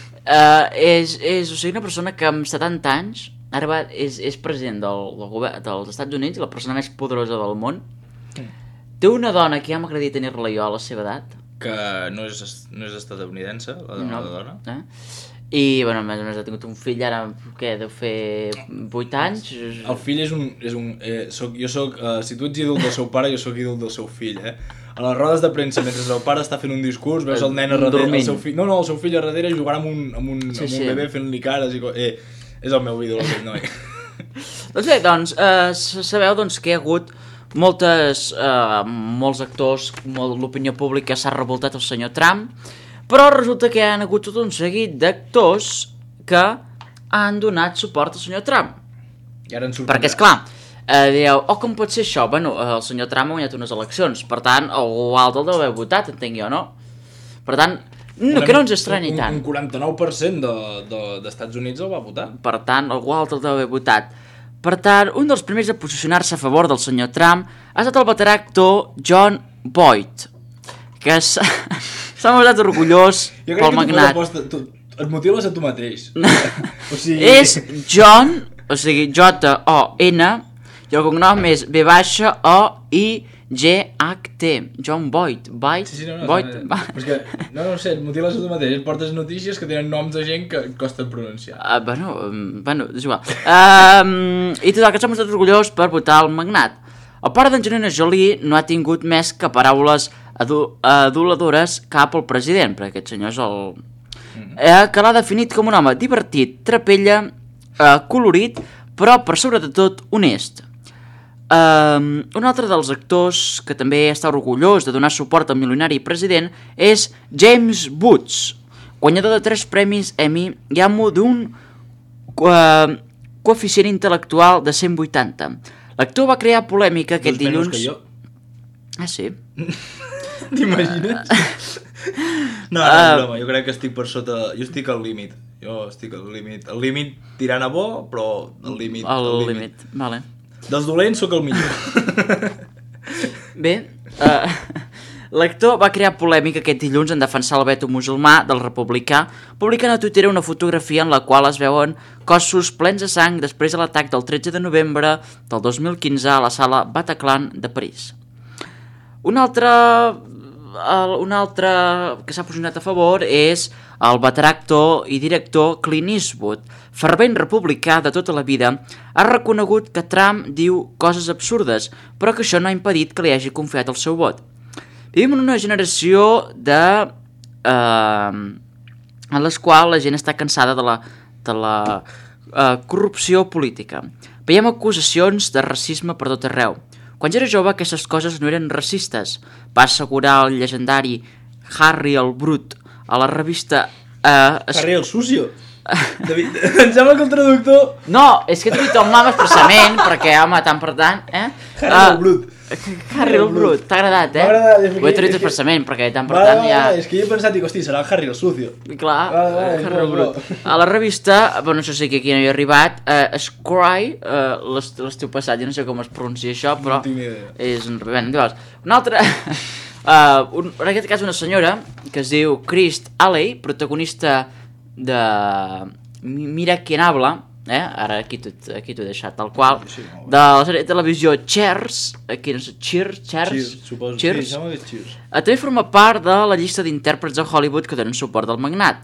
Uh, és, és, o sigui, una persona que amb setanta anys, ara va, és, és president del, del govern dels Estats Units, la persona més poderosa del món. Mm. Té una dona que ja m'agradaria tenir-la jo a la seva edat. Que no és, no és estadounidense, la dona. No, la dona. Eh? I, bueno, a més a més ha tingut un fill ara, què, deu fer vuit anys. El fill és un... És un eh, soc, jo soc... Eh, si tu ets ídol del seu pare, jo soc ídol del seu fill, eh? A les rodes de premsa, mentre el pare està fent un discurs, veus el nen a darrere, el seu fill... No, no, el seu fill a darrere jugant amb un, amb un, sí, amb un sí. bebè fent-li cares i... Eh, és el meu ídol, aquest noi. Doncs bé, doncs, eh, sabeu doncs, que hi ha hagut moltes, eh, molts actors, molt, l'opinió pública s'ha revoltat el senyor Trump, però resulta que hi ha hagut tot un seguit d'actors que han donat suport al senyor Trump. I ara ens sorprendrà. Perquè, esclar, eh, dieu, oh, com pot ser això? Bueno, el senyor Trump ha guanyat unes eleccions, per tant, algú altre el deu haver votat, entenc jo, no? Per tant, no, que no ens estranyi un, tant. Un quaranta-nou per cent de, de, d'Estats Units el va votar. Per tant, algú altre el deu haver votat. Per tant, un dels primers a posicionar-se a favor del senyor Trump ha estat el veterà actor Jon Voight, que s'ha mostrat orgullós pel magnat. Jo crec que tu, tu et motives a tu mateix. O sigui... És John, o sigui, J O N, i el cognom és B baixa O I G H T, Jon Voight, Voight, sí, sí, no, no, Voight, no, no, que, no, no sé, et motives a tu mateix, et portes notícies que tenen noms de gent que costa pronunciar. Uh, bueno, um, bueno, és igual. Um, I total, que s'ha mostrat orgullós per votar el magnat. El pare d'Angelina Jolie no ha tingut més que paraules adu aduladores cap al president, perquè aquest senyor és el... Mm-hmm. eh, que l'ha definit com un home divertit, trapella, eh, colorit, però per sobre de tot honest. Um, un altre dels actors que també està orgullós de donar suport al milionari president és James Woods, guanyador de tres premis Emmy i amo d'un uh, coeficient intel·lectual de cent vuitanta. L'actor va crear polèmica aquest Dos dilluns... Que jo. Ah, sí? T'imagines? No, no, uh, és broma, jo crec que estic per sota... Jo estic al límit. Jo estic al límit. El límit tirant a bo, però el límit... El, el límit, límit. Vale. Dels dolents sóc el millor. Bé, uh, l'actor va crear polèmica aquest dilluns en defensar el veto musulmà del republicà, publicant a Twitter una fotografia en la qual es veuen cossos plens de sang després de l'atac del tretze de novembre del dos mil quinze a la sala Bataclan de París. Un altre, un altre que s'ha posicionat a favor és el veterà actor i director Clint Eastwood, fervent republicà de tota la vida, ha reconegut que Trump diu coses absurdes, però que això no ha impedit que li hagi confiat el seu vot. Vivim en una generació de... Eh, en les quals la gent està cansada de la, de la eh, corrupció política. Veiem acusacions de racisme per tot arreu. Quan jo era jove aquestes coses no eren racistes, va assegurar el llegendari Harry el Brut a la revista... Eh, es... Harry el Sucio? David, em sembla que el traductor... No, és que t'ho he dit el nom expressament, perquè, home, tant per tant, eh? Harry uh, el Brut. Harry el Brut, t'ha agradat, eh? M'ha agradat. Ho he tret expressament, perquè tant per va, tant ja... Va, és que jo he pensat, dic, hosti, serà el Harry el Sucio. Clar, va, va, Harry el Brut. A la revista, bueno, això sí que aquí no hi he arribat, uh, Scry, uh, l'estiu passat, jo no sé com es pronuncia això, però... No tinc ni idea. És un... Bé, igual. Un altre... Uh, un, en aquest cas una senyora que es diu Christ Alley, protagonista de Mira quién habla, eh? Ara aquí t'ho he deixat tal qual, sí, sí, de la sèrie de televisió Cheers, aquí no sé, Cheers, Cheers, Cheers, suposo, Cheers. Sí, sembla que és Cheers. Uh, també forma part de la llista d'intèrprets de Hollywood que donen suport al magnat.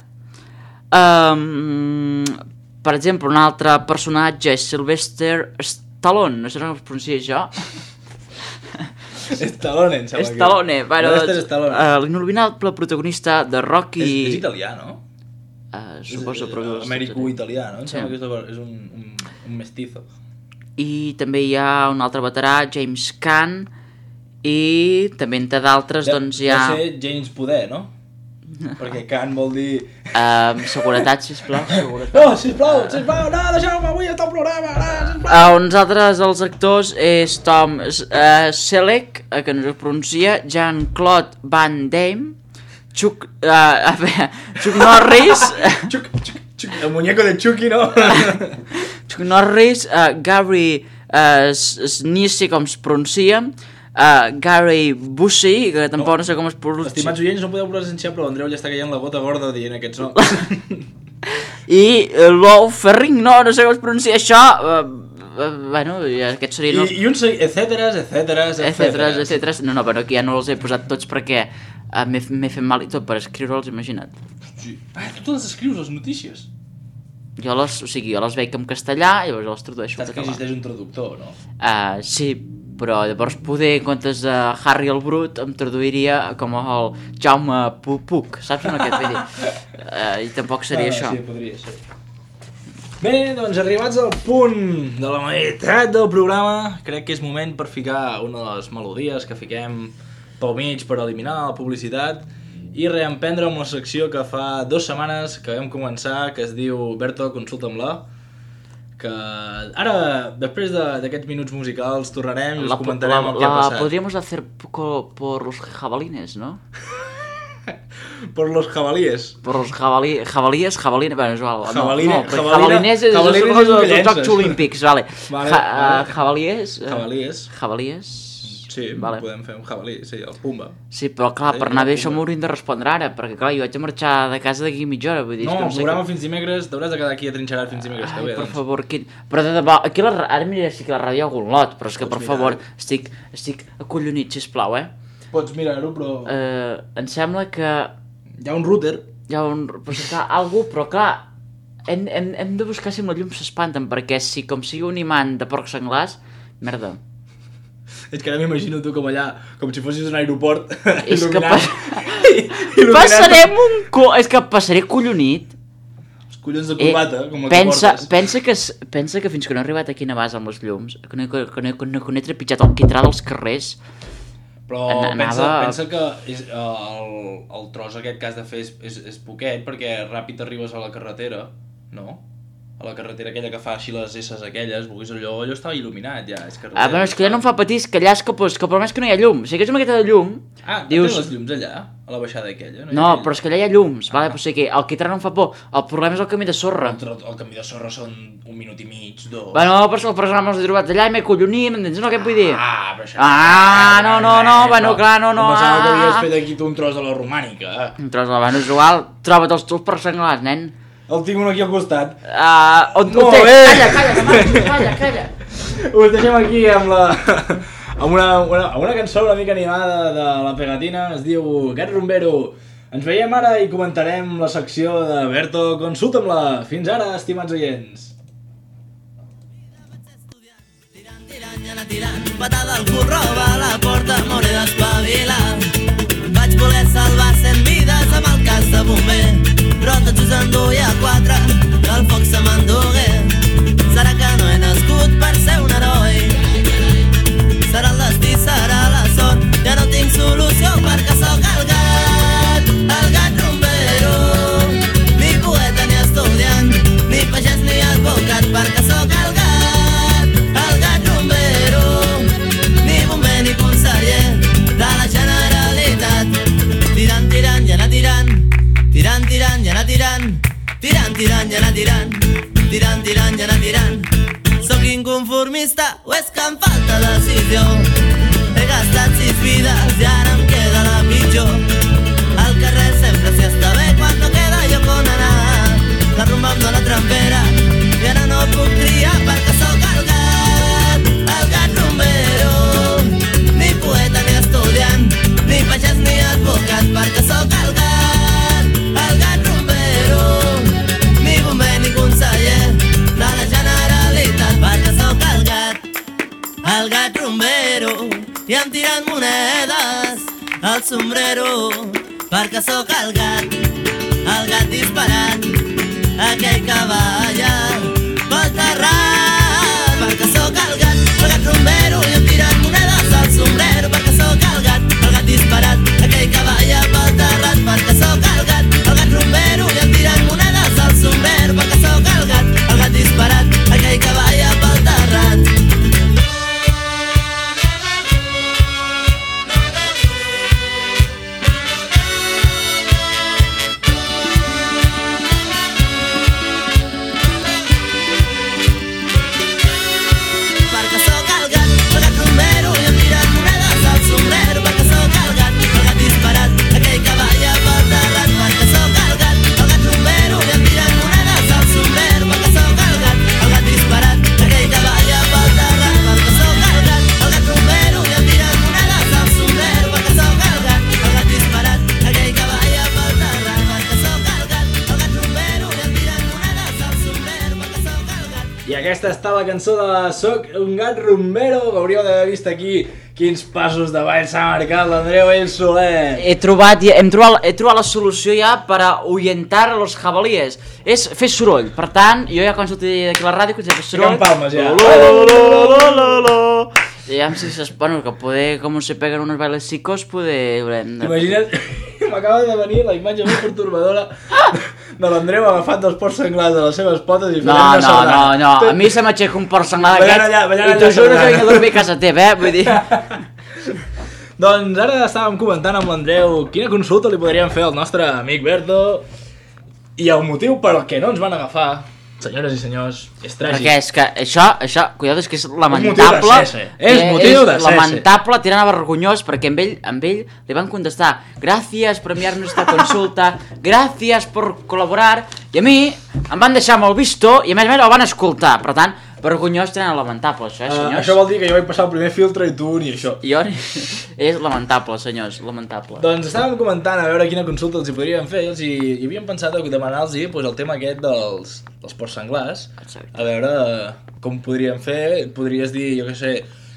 Um, per exemple, un altre personatge és Sylvester Stallone, no sé com es pronuncia això. Stallone, em sembla Stallone, que... bueno, Stallone. Uh, l'inolvidable protagonista de Rocky... És, és italià, no? Uh, suposo, és, però... Americo-italià, no? Em sí. sembla que és un, un, un mestizo. I també hi ha un altre veterà, James Caan, i també entre d'altres, de, doncs hi ha... Deu ser James Poder, no? Perquè Caan vol dir... Uh, seguretat, sisplau, seguretat. No, sisplau, sisplau, no, deixeu-me, avui està el programa, no, sisplau. Uh, uns altres dels actors és Tom uh, Selleck, uh, que no es pronuncia, Jean-Claude Van Damme, Chuck... Uh, a veure, Chuck Norris... Chuck, Chuck, Chuck, el muñeco de Chucky, no? Chuck Norris, uh, Gary uh, Snisi, com es pronuncia, uh, Gary Busey, que tampoc no, no sé com es pronuncia. Estimats oients, no podeu presenciar, però Andreu ja està caient la gota gorda dient aquests noms. I uh, Lou Ferring, no, no sé com es pronuncia això... Uh, Uh, bueno, aquest seria... I, i un seguit, etcèteres, etcèteres, etcèteres, etcèteres... No, no, però aquí ja no els he posat tots perquè uh, m'he fet mal i tot per escriure'ls, imagina't. Sí. Ah, tu te les escrius, les notícies? Jo les, o sigui, jo les veig en castellà i llavors les tradueixo en català. Saps que existeix un traductor, no? Uh, sí, però llavors poder, en comptes de Harry el Brut, em traduiria com el Jaume Puc, saps en aquest vídeo? Uh, I tampoc seria ah, això. Sí, podria ser. Bé, doncs arribats al punt de la meitat del programa, crec que és moment per ficar una de les melodies que fiquem pel mig per eliminar la publicitat i reemprendre amb la secció que fa dues setmanes que vam començar, que es diu Berto, consulta'm-la, que ara, després d'aquests minuts musicals, tornarem i us comentarem la, la, el que ha passat. La podríamos hacer por, por los jabalines, ¿no? Por los jabalíes. Por los jabali, jabalíes, jabalines, bueno, és igual. Jabaline, no, no, jabaliners és els Jocs Olímpics, vale. vale ja, uh, jabaliers... Uh, jabaliers. Jabaliers... Sí, vale. Podem fer un jabalí, sí, el Pumba. Sí, però clar, sí, per anar bé això m'haurien de respondre ara, perquè clar, jo haig de marxar de casa d'aquí mitja hora, vull dir... No, no el programa que... fins dimecres, t'hauràs de quedar aquí atrinxerat fins dimecres que ve, per doncs. favor, quin... Però de debò, aquí la... ara miraré si que la ràdio hi ha algun lot, però és que, per favor, estic, estic acollonit, sisplau, eh? Pots mirar-ho, però... Uh, em sembla que... Hi ha un router. Hi ha un... Però clar, algú, però clar, hem, hem, hem de buscar si amb la llum s'espanten, perquè si com sigui un imant de porcs senglars, merda. És que ara m'imagino tu com allà, com si fossis un aeroport, és il·luminat. Que pa... Passarem un... Co... És que passaré collonit. Els collons de corbata, eh, com el pensa, que portes. Pensa que, pensa que fins que no he arribat aquí a Navàs amb les llums, que no, que, que no, que no, que no he trepitjat el quitrà dels carrers... Però anava... pensa, pensa que és, el, el tros aquest que has de fer és, és, és poquet, perquè ràpid arribes a la carretera, no? A la carretera aquella que fa així les esses aquelles, vulguis allò, allò estava il·luminat ja, és carretera. Ah, però és que ja no em fa patir, és que allà és que, pues, que per més que no hi ha llum. Si hagués una miqueta de llum... Ah, dius... tens les llums allà, a la baixada aquella? No, no però és que allà hi ha llums, ah. Vale? O sigui que el quitrà no em fa por, el problema és el camí de sorra. El, el camí de sorra són un minut i mig, dos... Bueno, però és que el programa els he trobat allà i m'he collonit, m'entens, no? Què et vull dir? Ah, però això... Ah, no, no, no, bueno, clar, no, no... Em pensava que havies fet aquí tu un tros de la romànica. Un tros de la... Bueno, és igual, troba't els teus porcs senglars, nen. El tinc un aquí al costat. Uh, on tu tens? Calla, calla, calla, calla, calla. Us deixem aquí amb la... amb una, una, amb una cançó una mica animada de la Pegatina, es diu Get Rumbero. Ens veiem ara i comentarem la secció de Berto, consulta'm-la. Fins ara, estimats oients. Tirant, tirant, i anar tirant, patada al cul, roba a la porta, m'hauré d'espavilar. Vaig voler salvar cent vides amb el cas de bomber, però tots us enduia quatre, que el foc se m'endugué. Serà que no he nascut per ser un heroi, serà el destí, serà la sort, ja no tinc solució perquè sóc el gat, el gat rumbero. Ni poeta ni estudiant, ni pagès ni advocat, perquè sóc el gat, el gat rumbero. Ni bomber ni conseller de la Generalitat. Tirant, tirant i anar tirant, tirant, tirant i anar tirant, tirant, tirant i anar tirant, tirant, tirant i anar tirant. Sóc inconformista o és que em falta decisió? He gastat sis vides i ara em queda la pitjor. Al carrer sempre s'hi està bé quan no queda lloc on anar. La rumba em dóna trempera i ara no puc triar perquè sóc el gat, el gat rumbero. Ni poeta ni estudiant, ni pagès ni advocat, perquè sóc el gat, el gat rumbero. Ni bomber ni conseller de la Generalitat, perquè sóc el gat, el gat rumbero. I em tiren monedes al sombrero, perquè sóc el gat, el gat disparat, aquell que balla pel terrat, perquè sóc el gat, el gat rumbero. I em tiren monedes al sombrero, perquè sóc el gat, el gat disparat, aquell que balla pel terrat, perquè sóc el gat, el gat rumbero. I em tiren monedes al sombrero, perquè sóc el gat, el gat disparat, aquell que balla pel terrat. aquesta està la cançó de Soc un gat rumbero, que hauríeu d'haver vist aquí quins passos de ball s'ha marcat l'Andreu Ell Soler. He trobat, hem trobat, he trobat la solució ja per a ahuyentar a los jabalíes. És fer soroll. Per tant, jo ja quan surti d'aquí a la ràdio, quan fer soroll... Ficant palmes ja. I ja, si s'es... Bueno, que poder, com se peguen unos bailes psicos, poder... Imagina't, m'acaba de venir la imatge més pertorbadora de l'Andreu agafant dels porcs senglars de les seves potes i fent no, una no, sardana. No, no, no, a mi se m'aixeca un porc senglar Ballant d'aquests allà, ballant i allà t'ho juro que sardana. vinc a dormir a casa teva, eh? Vull dir... Doncs ara estàvem comentant amb l'Andreu quina consulta li podríem fer al nostre amic Berto i el motiu per al que no ens van agafar, senyores i senyors, és tràgic. Perquè és que això, això, cuidado, és que és lamentable. És motiu de cese. És motiu de cese. Lamentable, tirant a vergonyós, perquè amb ell, amb ell li van contestar gràcies per enviar-nos esta consulta, gràcies per col·laborar, i a mi em van deixar molt visto i a més a més el van escoltar, per tant, vergonyós tenen lamentable, això, eh, senyors? Uh, això vol dir que jo vaig passar el primer filtre i tu ni això. Jo ni... És lamentable, senyors, lamentable. Doncs estàvem comentant a veure quina consulta els hi podríem fer i els hi, hi havíem pensat demanar-los pues, el tema aquest dels, dels porcs senglars. Exacte. A veure com podríem fer, podries dir, jo què sé,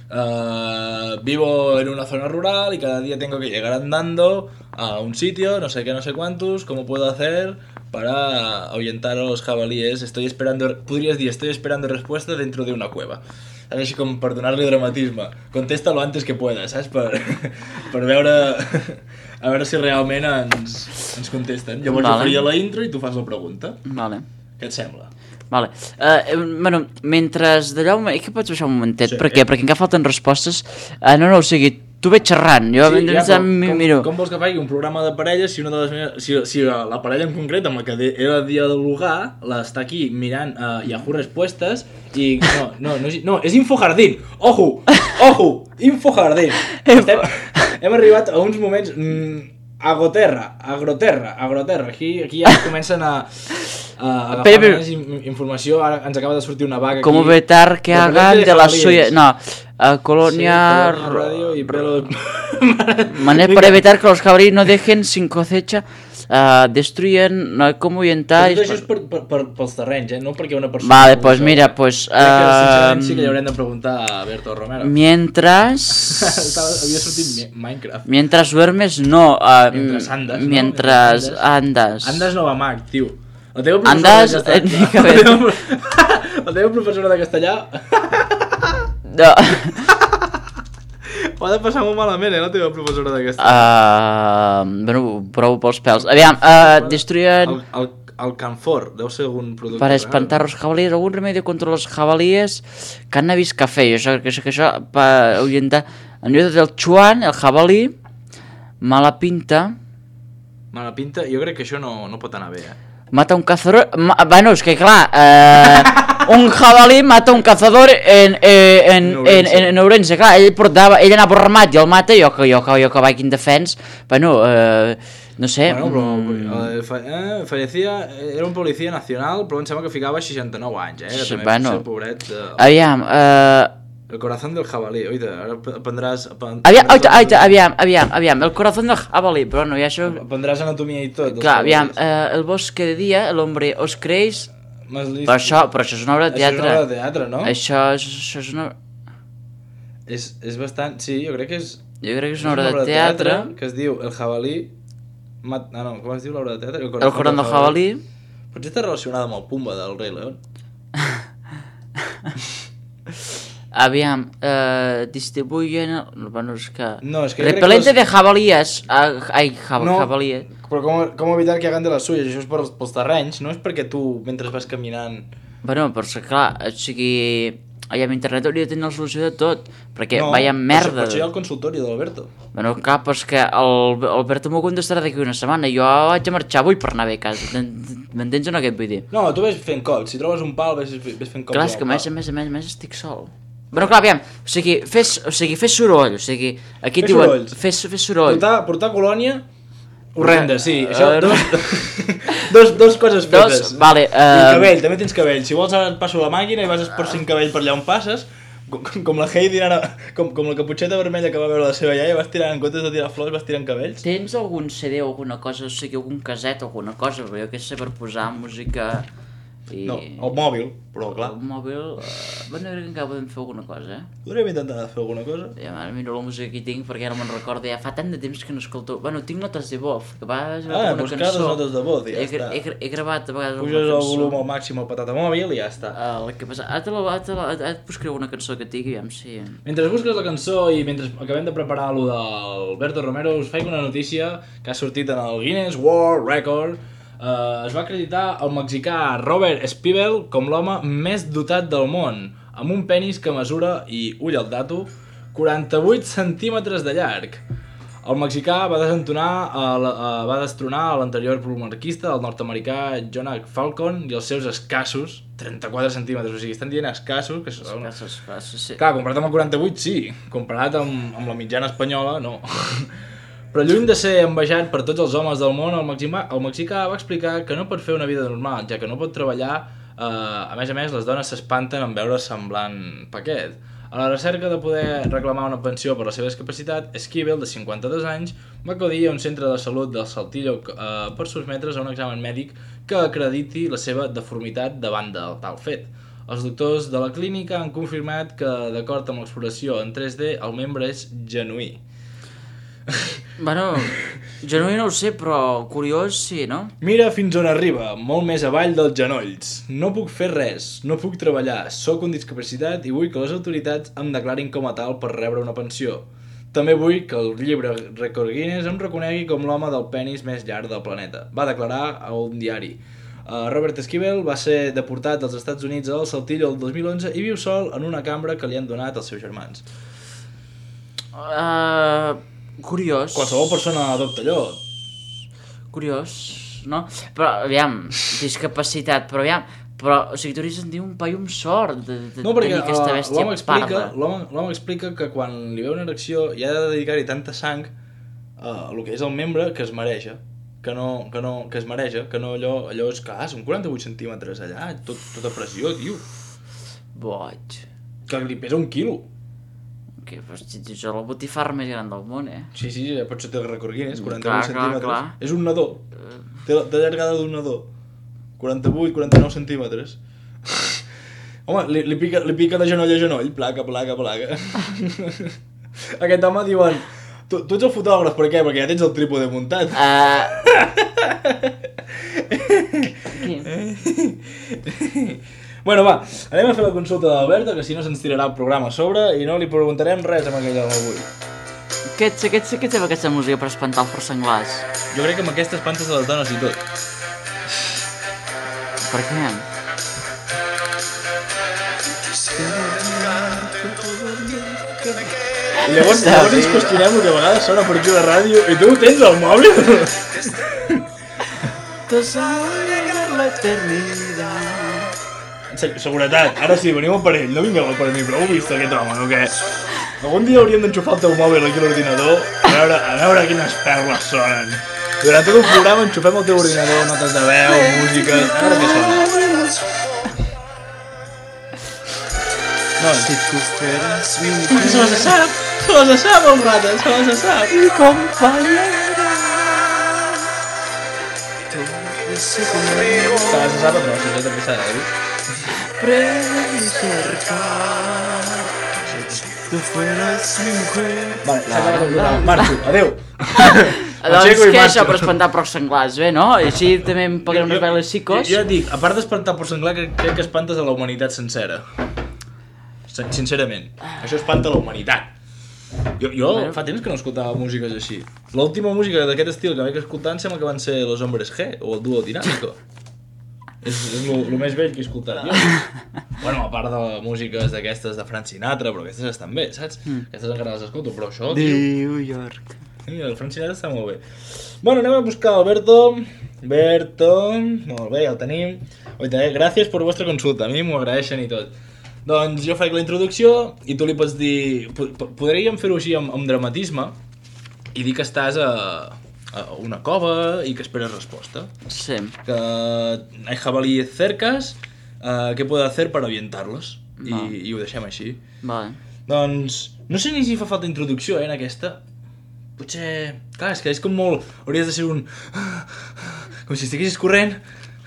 uh, vivo en una zona rural y cada día tengo que llegar andando a un sitio, no sé qué, no sé cuántos, ¿cómo puedo hacer para ahuyentar a los jabalíes? Estoy esperando, podrías decir, estoy esperando respuesta dentro de una cueva. Així com per donar-li dramatisme. Contesta lo antes que puedas, saps? Per, per veure, a veure si realment ens, ens contesten. Llavors vale. Jo faria la intro i tu fas la pregunta. Vale. Què et sembla? Vale. Uh, bueno, mentre d'allò... Que pots baixar un momentet? Sí, per què? Eh? Perquè encara falten respostes. Uh, no, no, o sigui, tu ve xerrant. Jo sí, ja, com, com, com vols que faci un programa de parelles si una de les meves, si, si la parella en concret amb la que he de dialogar l'està aquí mirant uh, Yahoo Respuestes i... No, no, no, és, no, és Infojardín. Ojo, ojo, Infojardín. Estem, hem arribat a uns moments... Mm, agoterra, agroterra, agroterra. Aquí, aquí ja comencen a... a agafar pero, més informació. Ara ens acaba de sortir una vaga aquí. Com vetar que hagan de, de la suya... No, a Colonia... Sí, radio y pelo... Manera para evitar que los jabalíes no dejen sin cosecha, uh, destruyen, no hay como ahuyentar... Però això és per, per, per, pels terrenys, eh? No perquè una persona... Vale, pues mira, pues... Uh, Crec que sincerament sí que li haurem de preguntar a Berto Romero. Mientras... Havia sortit Minecraft. Mientras duermes, no. Uh, mientras andas, no? Mientras andas. Andas no va mag, tio. La teva professora andas, de castellà... Eh, la, teva... la teva professora de castellà... No. Ho ha de passar molt malament, eh, la teva professora de castellà. Uh, bueno, prou pels pèls. Aviam, uh, destruyen... El, el, el canfor, deu ser algun producte... Para espantar los jabalíes, algún remedio contra los jabalíes, cannabis, café. Jo sé que, que això, per ahuyentar... En lloc del xuan, el jabalí, mala pinta... Mala pinta? Jo crec que això no, no pot anar bé, eh? Mata un cazador... Ma, bueno, és que clar... Eh, un jabalí mata un cazador en, eh, en, en, en, en Ourense. Clar, ell, portava, ell anava armat i el mata, jo que, jo, jo, jo que vaig en defens... Bueno, eh, no sé... Bueno, però... Eh, fa, eh, fallecía... Era un policia nacional, però em sembla que ficava seixanta-nou anys, eh? Que també bueno, ser pobret... Eh, aviam... Eh, el corazón del jabalí, oita, ara aprendràs... Aviam, oita, oita, aviam, aviam, aviam, el corazón del jabalí, però no, ja això... Aprendràs anatomia i tot. Clar, aviam, eh, el bosque de dia, el hombre os creéis... Però això, però això és una obra de teatre. Això és una obra de teatre, no? Això, això és una... És, és bastant... Sí, jo crec que és... Jo crec que és una obra, és una obra de, teatre. de teatre. Que es diu El jabalí... Mat... Ah, no, com es diu l'obra de teatre? El corazón, el corazón del jabalí. jabalí. Potser està relacionada amb el Pumba del Rei León. Aviam, eh, distribuyen... Bueno, és que... No, és que repelente que de jabalíes... Ai, jab no, jabalíes... Però com, com evitar que hagan de les suyes? Això és pels, pels terrenys, no és perquè tu, mentre vas caminant... Bueno, però és clar, o sigui... Allà amb internet hauria de tenir la solució de tot, perquè no, vaya merda... No, per això hi ha el consultori de l'Alberto. Bueno, clar, però és que el Alberto m'ho contestarà d'aquí una setmana, jo haig de marxar avui per anar bé a casa, m'entens o no què et vull dir? No, tu ves fent cops, si trobes un pal ves, ves fent cops. Clar, és que a més, a més, a més, a més estic sol. Bueno, clar, aviam, o sigui, fes, o sigui, fes soroll, o sigui, aquí et diuen, fes, fes soroll. Portar, portar colònia... Horrenda, sí, això, uh, dos, dos, dos coses fetes. Dos, vale. Uh... I cabell, també tens cabell. Si vols ara et passo la màquina i vas esporcint cabell per allà on passes, com, com la Heidi, ara, com, com la caputxeta vermella que va veure la seva iaia, vas tirant, en comptes de tirar flors, vas tirant cabells. Tens algun C D o alguna cosa, o sigui, algun caset o alguna cosa, jo què sé, per posar música I... No, el mòbil, però clar. El mòbil... Uh, bueno, crec que encara podem fer alguna cosa, eh? Podríem intentar fer alguna cosa? Ja, ara miro la música que hi tinc perquè ara me'n recordo, ja fa tant de temps que no escolto... Bueno, tinc notes de voz, que va gravar ah, una doncs cançó. cada notes de voz i ja he, està. He, he, he gravat a vegades Puges una cançó. el volum al màxim al patata mòbil i ja està. Uh, el que passa... Ara, te la, ara, te la, ara et buscaré una cançó que tinc i aviam si... Mentre busques la cançó i mentre acabem de preparar lo d'Alberto Romero, us faig una notícia que ha sortit en el Guinness World Record. Uh, es va acreditar el mexicà Robert Spivell com l'home més dotat del món, amb un penis que mesura, i ull al dato, quaranta-vuit centímetres de llarg. El mexicà va desentonar, uh, uh, va destronar l'anterior monarquista, el nord-americà John Falcon, i els seus escassos trenta-quatre centímetres, o sigui, estan dient escassos, que són... Escassos, escassos, sí. Clar, comparat amb el quaranta-vuit, sí. Comparat amb, amb la mitjana espanyola, no. Però lluny de ser envejat per tots els homes del món, el mexicà, el mexicà va explicar que no pot fer una vida normal, ja que no pot treballar. Eh, a més a més, les dones s'espanten en veure semblant paquet. A la recerca de poder reclamar una pensió per la seva discapacitat, Esquivel, de cinquanta-dos anys, va acudir a un centre de salut del Saltillo eh, per sotmetre's a un examen mèdic que acrediti la seva deformitat davant de tal fet. Els doctors de la clínica han confirmat que, d'acord amb l'exploració en tres D, el membre és genuí. Bueno, genuí no ho sé, però curiós sí, no? Mira fins on arriba, molt més avall dels genolls. No puc fer res, no puc treballar, sóc un discapacitat i vull que les autoritats em declarin com a tal per rebre una pensió. També vull que el llibre Record Guinness em reconegui com l'home del penis més llarg del planeta, va declarar a un diari. Uh, Robert Esquivel va ser deportat dels Estats Units al Saltillo el dos mil onze i viu sol en una cambra que li han donat els seus germans. Uh, curiós. Qualsevol persona adopta allò. Curiós, no? Però, aviam, discapacitat, però aviam... Però, o sigui, tu hauries de dir un paio amb sort de, de no, perquè, tenir aquesta bèstia l'home explica, parda. L'home explica que quan li ve una erecció hi ha de dedicar-hi tanta sang a uh, el que és el membre que es mareja. Que no, que no, que es mareja, que no allò, allò és clar, són quaranta-vuit centímetres allà, tot, tota pressió, tio. Boig. Que li pesa un quilo. Que, però, si això és la botifarra més gran del món, eh? Sí, sí, ja pots ser el record Guinness, quaranta-vuit clar, centímetres. clar, clar. És un nadó. Té la, té la llargada d'un nadó. quaranta-vuit, quaranta-nou centímetres. Home, li, li, pica, li pica de genoll a genoll, placa, placa, placa. Aquest home diuen... Tu, tu ets el fotògraf, per què? Perquè ja tens el trípode muntat. Uh... Bueno, va, anem a fer la consulta d'Alberto, que si no se'ns tirarà el programa a sobre i no li preguntarem res amb aquell home avui. Què ets, què ets, què ets amb aquesta música per espantar el forcenglars? Jo crec que amb aquestes pantes de les dones i tot. Per què? I llavors, llavors ens qüestionem el que a vegades sona per aquí a la ràdio i tu tens el mòbil? Seguretat, ara sí, veniu per ell, no vingueu per mi, però heu vist aquest home, no què? Algun dia hauríem d'enxufar el teu mòbil aquí a l'ordinador a veure, a veure quines perles sonen. Durant tot un programa enxufem el teu ordinador, notes de veu, música, a veure què sona. No, si tu feres mi mujer... Se les sap, se les sap el rata, se les sap. Mi compañera. Se les sap, no, si és de pensar, eh? Cerca. Si tu fueras mi mujer... Vale, s'ha acabat el programa. Marxo, adeu. Doncs què, això per espantar porcs senglars, bé, no? I així també em pagaré unes veles psicos. Jo et dic, a part d'espantar porcs senglars, crec que espantes a la humanitat sencera. Sincerament, això espanta la humanitat. Jo, jo bueno. Fa temps que no escoltava músiques així. L'última música d'aquest estil que vaig escoltar em sembla que van ser Los Hombres G o el Dúo Dinámico. És, és el més vell que he escoltat jo. Bueno, a part de músiques d'aquestes de Frank Sinatra, però aquestes estan bé, saps? Mm. Aquestes encara les escolto, però això... New York. Sí, el Frank Sinatra està molt bé. Bueno, anem a buscar Alberto. Alberto... Molt bé, ja el tenim. Oita, eh? Gràcies per vostra consulta, a mi m'ho agraeixen i tot. Doncs jo faig la introducció i tu li pots dir... Podríem fer-ho així amb, amb dramatisme i dir que estàs a, a una cova i que esperes resposta. Sí. Que hay jabalíes cercas, uh, ¿qué puedo hacer para avientarlos? I, i ho deixem així. Vale. Doncs no sé ni si fa falta introducció, eh, en aquesta. Potser... Clar, és que és com molt... Hauries de ser un... Com si estiguessis corrent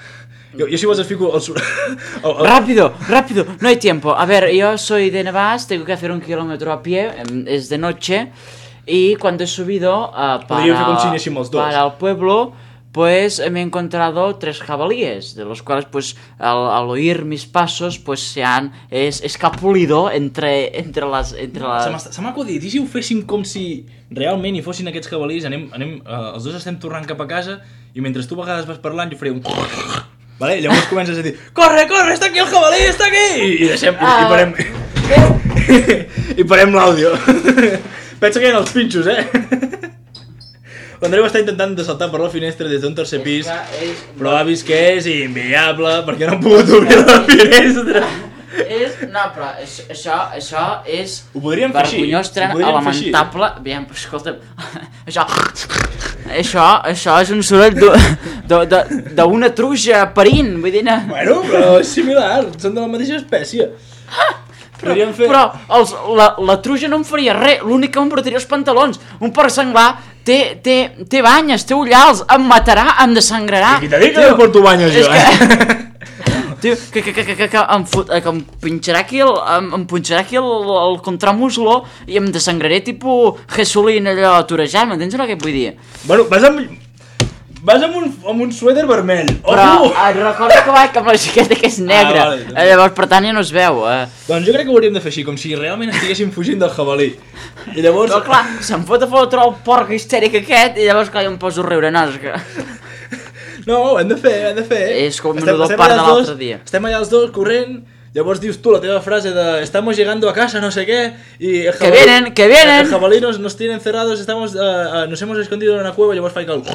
Yo, yo si vos os fico el soroll... el, el... Rápido, rápido, no hay tiempo. A ver, yo soy de Navas, tengo que hacer un kilómetro a pie, es de noche, y cuando he subido uh, para, para el pueblo, pues me he encontrado tres jabalíes, de los cuales, pues, al, al oír mis pasos, pues se han es, escapulido entre, entre les... Entre les... Se m'ha acudit, i si ho féssim com si realment hi fossin aquests jabalís, anem, anem, uh, els dos estem tornant cap a casa, i mentre tu a vegades vas parlant, jo faré un... Vale? I llavors comences a dir, corre, corre, està aquí el jabalí, està aquí! I, i deixem, ah, i parem... I parem l'àudio. Pensa que hi ha els pinxos, eh? L'Andreu està intentant de saltar per la finestra des d'un tercer pis, és... però ha vist que és inviable perquè no ha pogut obrir la finestra. És... No, però això, això és... Ho podríem fer així. Vergonyós, lamentable... Aviam, escolta'm... Això... Això, això és un soroll d'una truja parint, vull dir... Bueno, però és similar, són de la mateixa espècie. Però, fer... però els, la, la truja no em faria res, l'únic que m'embrutaria els pantalons. Un porc senglar té, té, té banyes, té ullals, em matarà, em desangrarà. I qui t'ha dit que no porto banyes jo, eh? Que... Tio, que, que, que, que, que, em, fot, que em pinxarà aquí el, em, em punxarà aquí el, el contramuslo i em desangraré tipus Jesulín allò torejant, m'entens el que et vull dir? Bueno, vas amb... Vas amb un, amb un suèter vermell. Però oh, recorda que vaig amb la jaqueta que és negra, ah, vale, doncs... llavors per tant ja no es veu. Eh. Doncs jo crec que ho hauríem de fer així, com si realment estiguéssim fugint del jabalí. I llavors... Però clar, se'm fot a fotre el porc histèric aquest i llavors clar jo em poso a riure, no, és que... No, ho hem de fer, ho hem de fer. És com estem, el part de l'altre dia. Estem allà els dos corrent, llavors dius tu la teva frase de estamos llegando a casa, no sé què, i el jabalí, que vienen, que vienen. El jabalí nos, nos tiene encerrados, estamos, uh, uh, nos hemos escondido en una cueva, llavors faig el...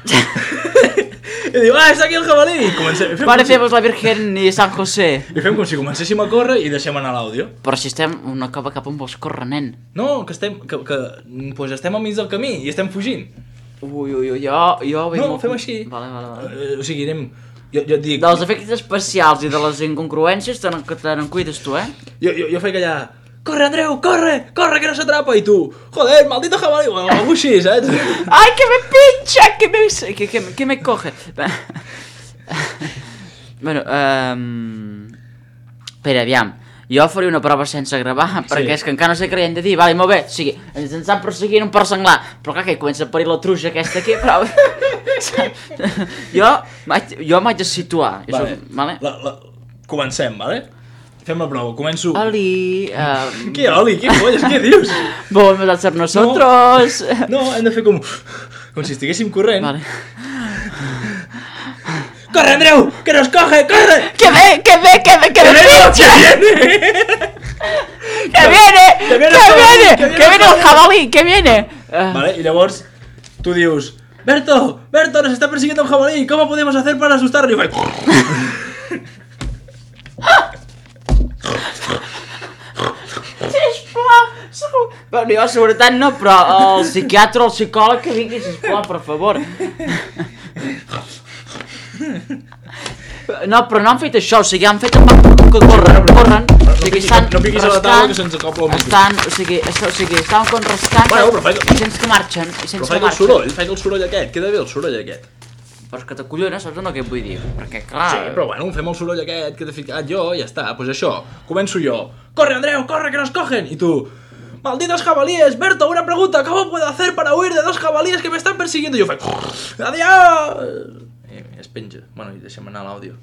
I diu, ah, està aquí el jabalí! I comencem... Parecemos si... la Virgen i San José. I fem com si comencéssim a córrer i deixem anar l'àudio. Però si estem una cova cap on vols córrer, nen. No, que estem, que, que, pues estem al mig del camí i estem fugint. Ui, ui, ui, jo... jo no, molt... fem així. Vale, vale, vale. Uh, o sigui, anem... Jo, jo et dic... Dels efectes especials i de les incongruències te n'en cuides tu, eh? Jo, jo, jo faig allà... Corre, Andreu, corre, corre, que no s'atrapa! I tu, joder, maldito jabalí, o algo així, saps? Ai, que me pincha, que me... que, que, que me coge. Bueno, um... Espera, aviam. Jo faré una prova sense gravar, perquè sí. És que encara no sé què li hem de dir. Vale, molt bé, o sigui, ens estan perseguint un porc senglar, però clar que comença a parir la truja aquesta aquí, però... jo jo m'haig de situar. Vale, soc, vale? La, la... Comencem, vale? Fem la prova, començo... Oli... Uh... Què, Oli? Què folles? Què dius? Volvemos a ser nosotros... No, no, hem de fer com... Com si estiguéssim corrent. Vale. ¡Corre, Andreu! ¡Que nos coge! ¡Corre! ¡Que ve! ¡Que ve! ¡Que ve! ¡Que me pincha! ¡Que viene! ¡Que viene! ¡Que viene! ¡Que viene el jabalí! ¡Que viene! Vale, y llavors tu dius Berto! ¡Berto! ¡Nos está persiguiendo un jabalí! ¿Cómo podemos hacer para asustarlo? Y faig... Sisplau! Bueno, jo seguretat no, però el psiquiatre o el psicòleg que vingui, sisplau, per favor. No, però no han fet això, o sigui, han fet amb que corren, corren, o sigui, estan no piquis a la taula que se'ns acopla el micro. Estan, o sigui, o sigui, estan com rascant i sents que marxen, i sents que marxen. Però faig el soroll, faig el soroll aquest, queda bé el soroll aquest. Però és que t'acollona, saps o no què vull dir? Perquè clar... Sí, però bueno, fem el soroll aquest que t'he ficat jo i ja està, doncs pues això, començo jo. Corre, Andreu, corre, que nos cogen! I tu... ¡Malditos jabalíes! Berto, una pregunta, ¿cómo puedo hacer para huir de dos jabalíes que me están persiguiendo? I jo faig... ¡Adiós! I es penja. Bueno, i deixem anar l'àudio.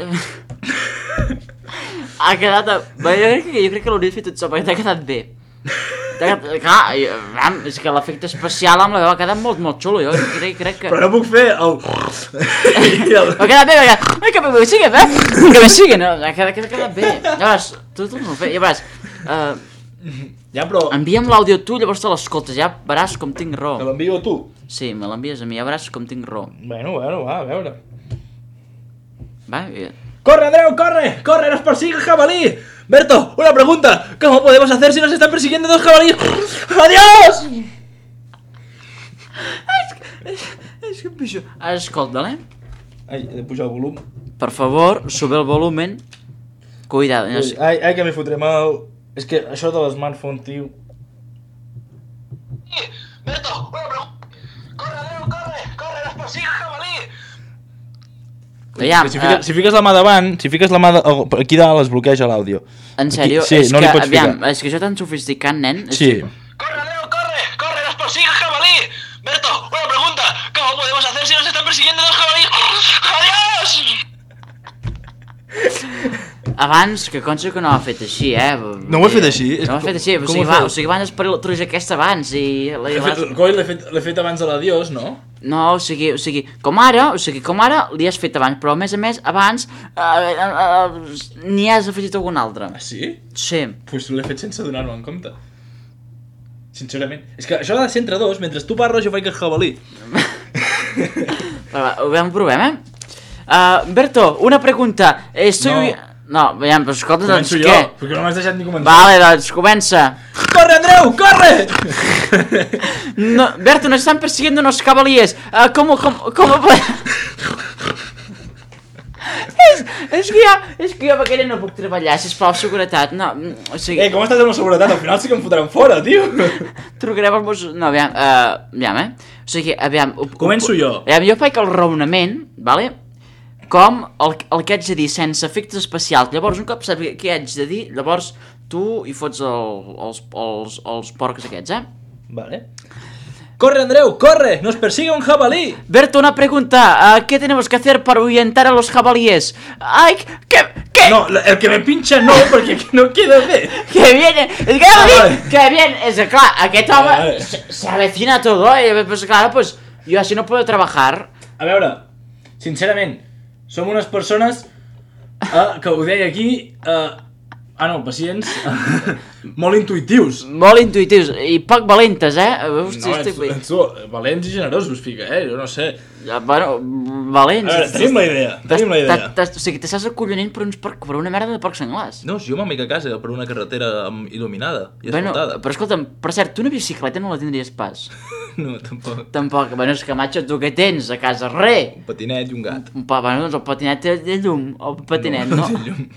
Ha quedat... Jo crec que, jo crec que l'hauria fet tot sol, perquè t'ha quedat bé. Clar, és que l'efecte especial amb la veu ha quedat molt, molt xulo, jo crec, crec que... Però no puc fer el... Ha quedat bé, perquè... Ai, que me siguen, eh? Que me siguen, ha quedat bé. Llavors, tu tu no ho fes, ja veuràs... Ja, però... Envia'm l'àudio tu, llavors te l'escoltes, ja veràs com tinc raó. Me l'envio a tu? Sí, me l'envies a mi, ja veràs com tinc raó. Bueno, bueno, va, a veure. Va, bien. ¡Corre, Andreu, corre! ¡Corre, nos persigue el jabalí! Berto, una pregunta. ¿Cómo podemos hacer si nos están persiguiendo dos jabalíes? ¡Adiós! És que em pixo. Ara escolta, eh? Ai, he de pujar el volum. Per favor, sube el volumen. Cuidado. No sé. Ai, ai, que me fotré mal. És que això de l'smartphone, tio... Berto, una pregunta. Corre, Andreu, corre, corre, nos persigue el jabalí. Aviam, si, fiques, uh... si fiques la mà davant, si fiques la mà de... aquí dalt es bloqueja l'àudio. En sèrio? Sí, és no que, li pots aviam, ficar. és que això tan sofisticat, nen... Sí. ¡Corre, Leo, corre! ¡Corre, nos persigue el jabalí! Berto, una pregunta. ¿Cómo podemos hacer si nos están persiguiendo dos jabalíes? ¡Adiós! Abans, que consta que no ho ha fet així, eh? No ho he fet així? No ho ha fet així, o Com sigui, ho va, feu? o sigui, abans per la truja aquesta abans i... L'he fet, coi, l'he fet, l'he fet abans de l'adiós, no? No, o sigui, o sigui, com ara, o sigui, com ara li has fet abans, però a més a més, abans, eh, eh, eh, n'hi has afegit algun altre. Ah, sí? Sí. Pues l'he fet sense donar-me en compte. Sincerament. És que això ha de ser entre dos, mentre tu parles jo faig el jabalí. Va, va, ho veiem, provem, eh? Uh, Berto, una pregunta. Estoy... No. No, veiem, però escolta, doncs Començo jo, què? perquè no m'has deixat ni començar. Vale, doncs comença. Corre, Andreu, corre! No, Berto, nos están persiguiendo unos cabalíes. Uh, ¿Cómo, cómo, cómo puede...? és, és que ja, és que jo amb aquella no puc treballar, sisplau, seguretat. No, o sigui... Eh, com estàs amb la seguretat? Al final sí que em fotran fora, tio. Trucarem als meus... No, aviam, uh, aviam, eh? O sigui, aviam... Ho, Començo ho, jo. Aviam, jo faig el raonament, vale? Com el, el que haig de dir sense efectes especials. Llavors, un cop saps què haig de dir, llavors tu hi fots el, els, els, els porcs aquests, eh? Vale. Corre, Andreu, corre, nos persigue un jabalí. Berto, una pregunta. Uh, ¿Qué tenemos que hacer para ahuyentar a los jabalíes? ¡Ay, que... que... No, el que me pincha no, perquè no queda bé. Que viene, es que, Ah, vale. que bien, es que, clar, aquest home Vale, vale. se, se avecina todo, y pues claro, pues yo así no puedo trabajar. A veure, sincerament, som unes persones uh, que ho deia aquí, uh, ah no, pacients, molt intuitius. Molt intuitius i poc valentes, eh? Hosti, No, estic... ets, ets tu, valents i generosos, fica, eh? Jo no sé. Ja, bueno, valents. A veure, tenim la idea, tenim la idea. T'has- O sigui, t'estàs acollonint per, uns porc, per una merda de porcs senglars. No, si jo me'n vaig a casa per una carretera amb- il·luminada i Bueno, asfaltada. però escolta'm, per cert, tu una bicicleta no la tindries pas. No, tampoc. Tampoc, bueno, és que macho, tu què tens a casa? Re! Un patinet i un gat. Un pa, bueno, doncs el patinet té té llum, el patinet, no? té llum.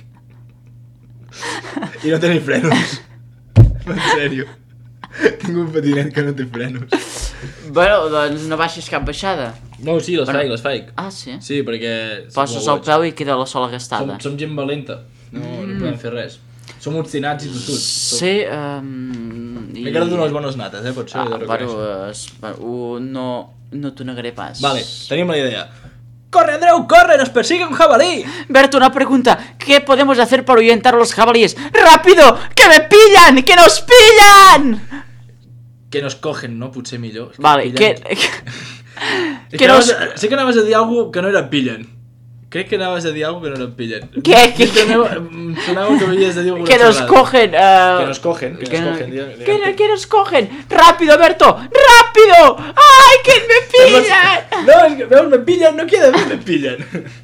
I no té ni frenos. En sèrio. Tinc un patinet que no té frenos. Bueno, doncs no baixis cap baixada. No, sí, les Bueno. faig, les faig. Ah, sí? Sí, perquè... soc Poses molt el boig. peu i queda la sola Som, gastada. som gent valenta. No, no podem fer res. Som obstinats i tossuts. Sí, um, i... M'he quedat unes bones nates, eh? Pot ser, Ah, he de bueno, reconèixer. es, bueno, uh, no, no t'ho negaré pas. Vale, tenim la idea. ¡Corre, Andreu, corre! ¡Nos persigue un jabalí! Berto, una pregunta. ¿Qué podemos hacer para ahuyentar a los jabalíes? ¡Rápido! ¡Que me pillan! ¡Que nos pillan! Que nos cogen, no? Potser millor. És que Vale, pillen. que... És que que nos... anaves a- sé que anaves a dir alguna que no era pillen. Crec que anaves a dir alguna que no era pillen. Què? Que, que, em sonava que havies de dir alguna Que nos xerrada. cogen. uh, Que nos cogen, que, que nos no- cogen. digue- digue- que, que nos cogen. ¡Rápido, Berto! ¡Rápido! ¡Ay, que me pillan! No, és que veus, me pillen, no queda bé, me pillen.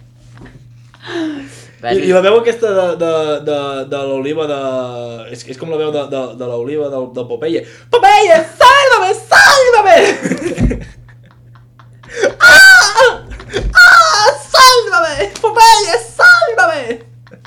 I, I la veu aquesta de, de, de, de l'oliva de... És, és com la veu de, de, de l'oliva del, del Popeye. Popeye, sálvame, sálvame! ¡Ah! ¡Ah! ¡Sálvame! Popeye, sálvame!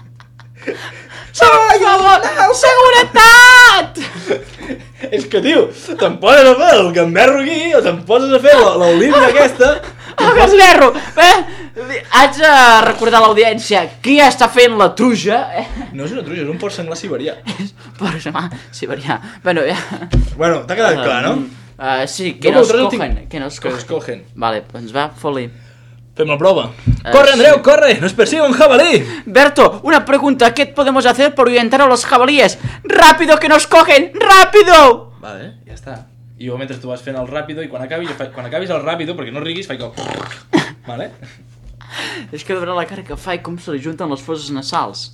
Per favor, seguretat! És que, tio, te'n poses a fer el gamberro aquí, o te'n poses a fer la- l'oliva aquesta... El gasberro! Eh? Haig de recordar a l'audiència qui està fent la truja. Eh? No és una truja, és un porc senglar siberià. Per demà, siberià. Bueno, ja... Bueno, t'ha quedat clar, no? Uh, sí, que No, nos però no tinc- cogen, que nos Que nos cogen. cogen. Vale, doncs va, foli. Fem la prova. ¡Corre, Andreu, corre! ¡Nos persigue un jabalí! Berto, una pregunta, ¿qué podemos hacer para ahuyentar a los jabalíes? ¡Rápido, que nos cogen! ¡Rápido! Vale, ja està. I jo mentre tu vas fent el ràpido i quan acabis, jo faig, quan acabis el ràpido, perquè no riguis, faig com... Vale? És que de veure la cara que fa i com se li junten les fosses nasals.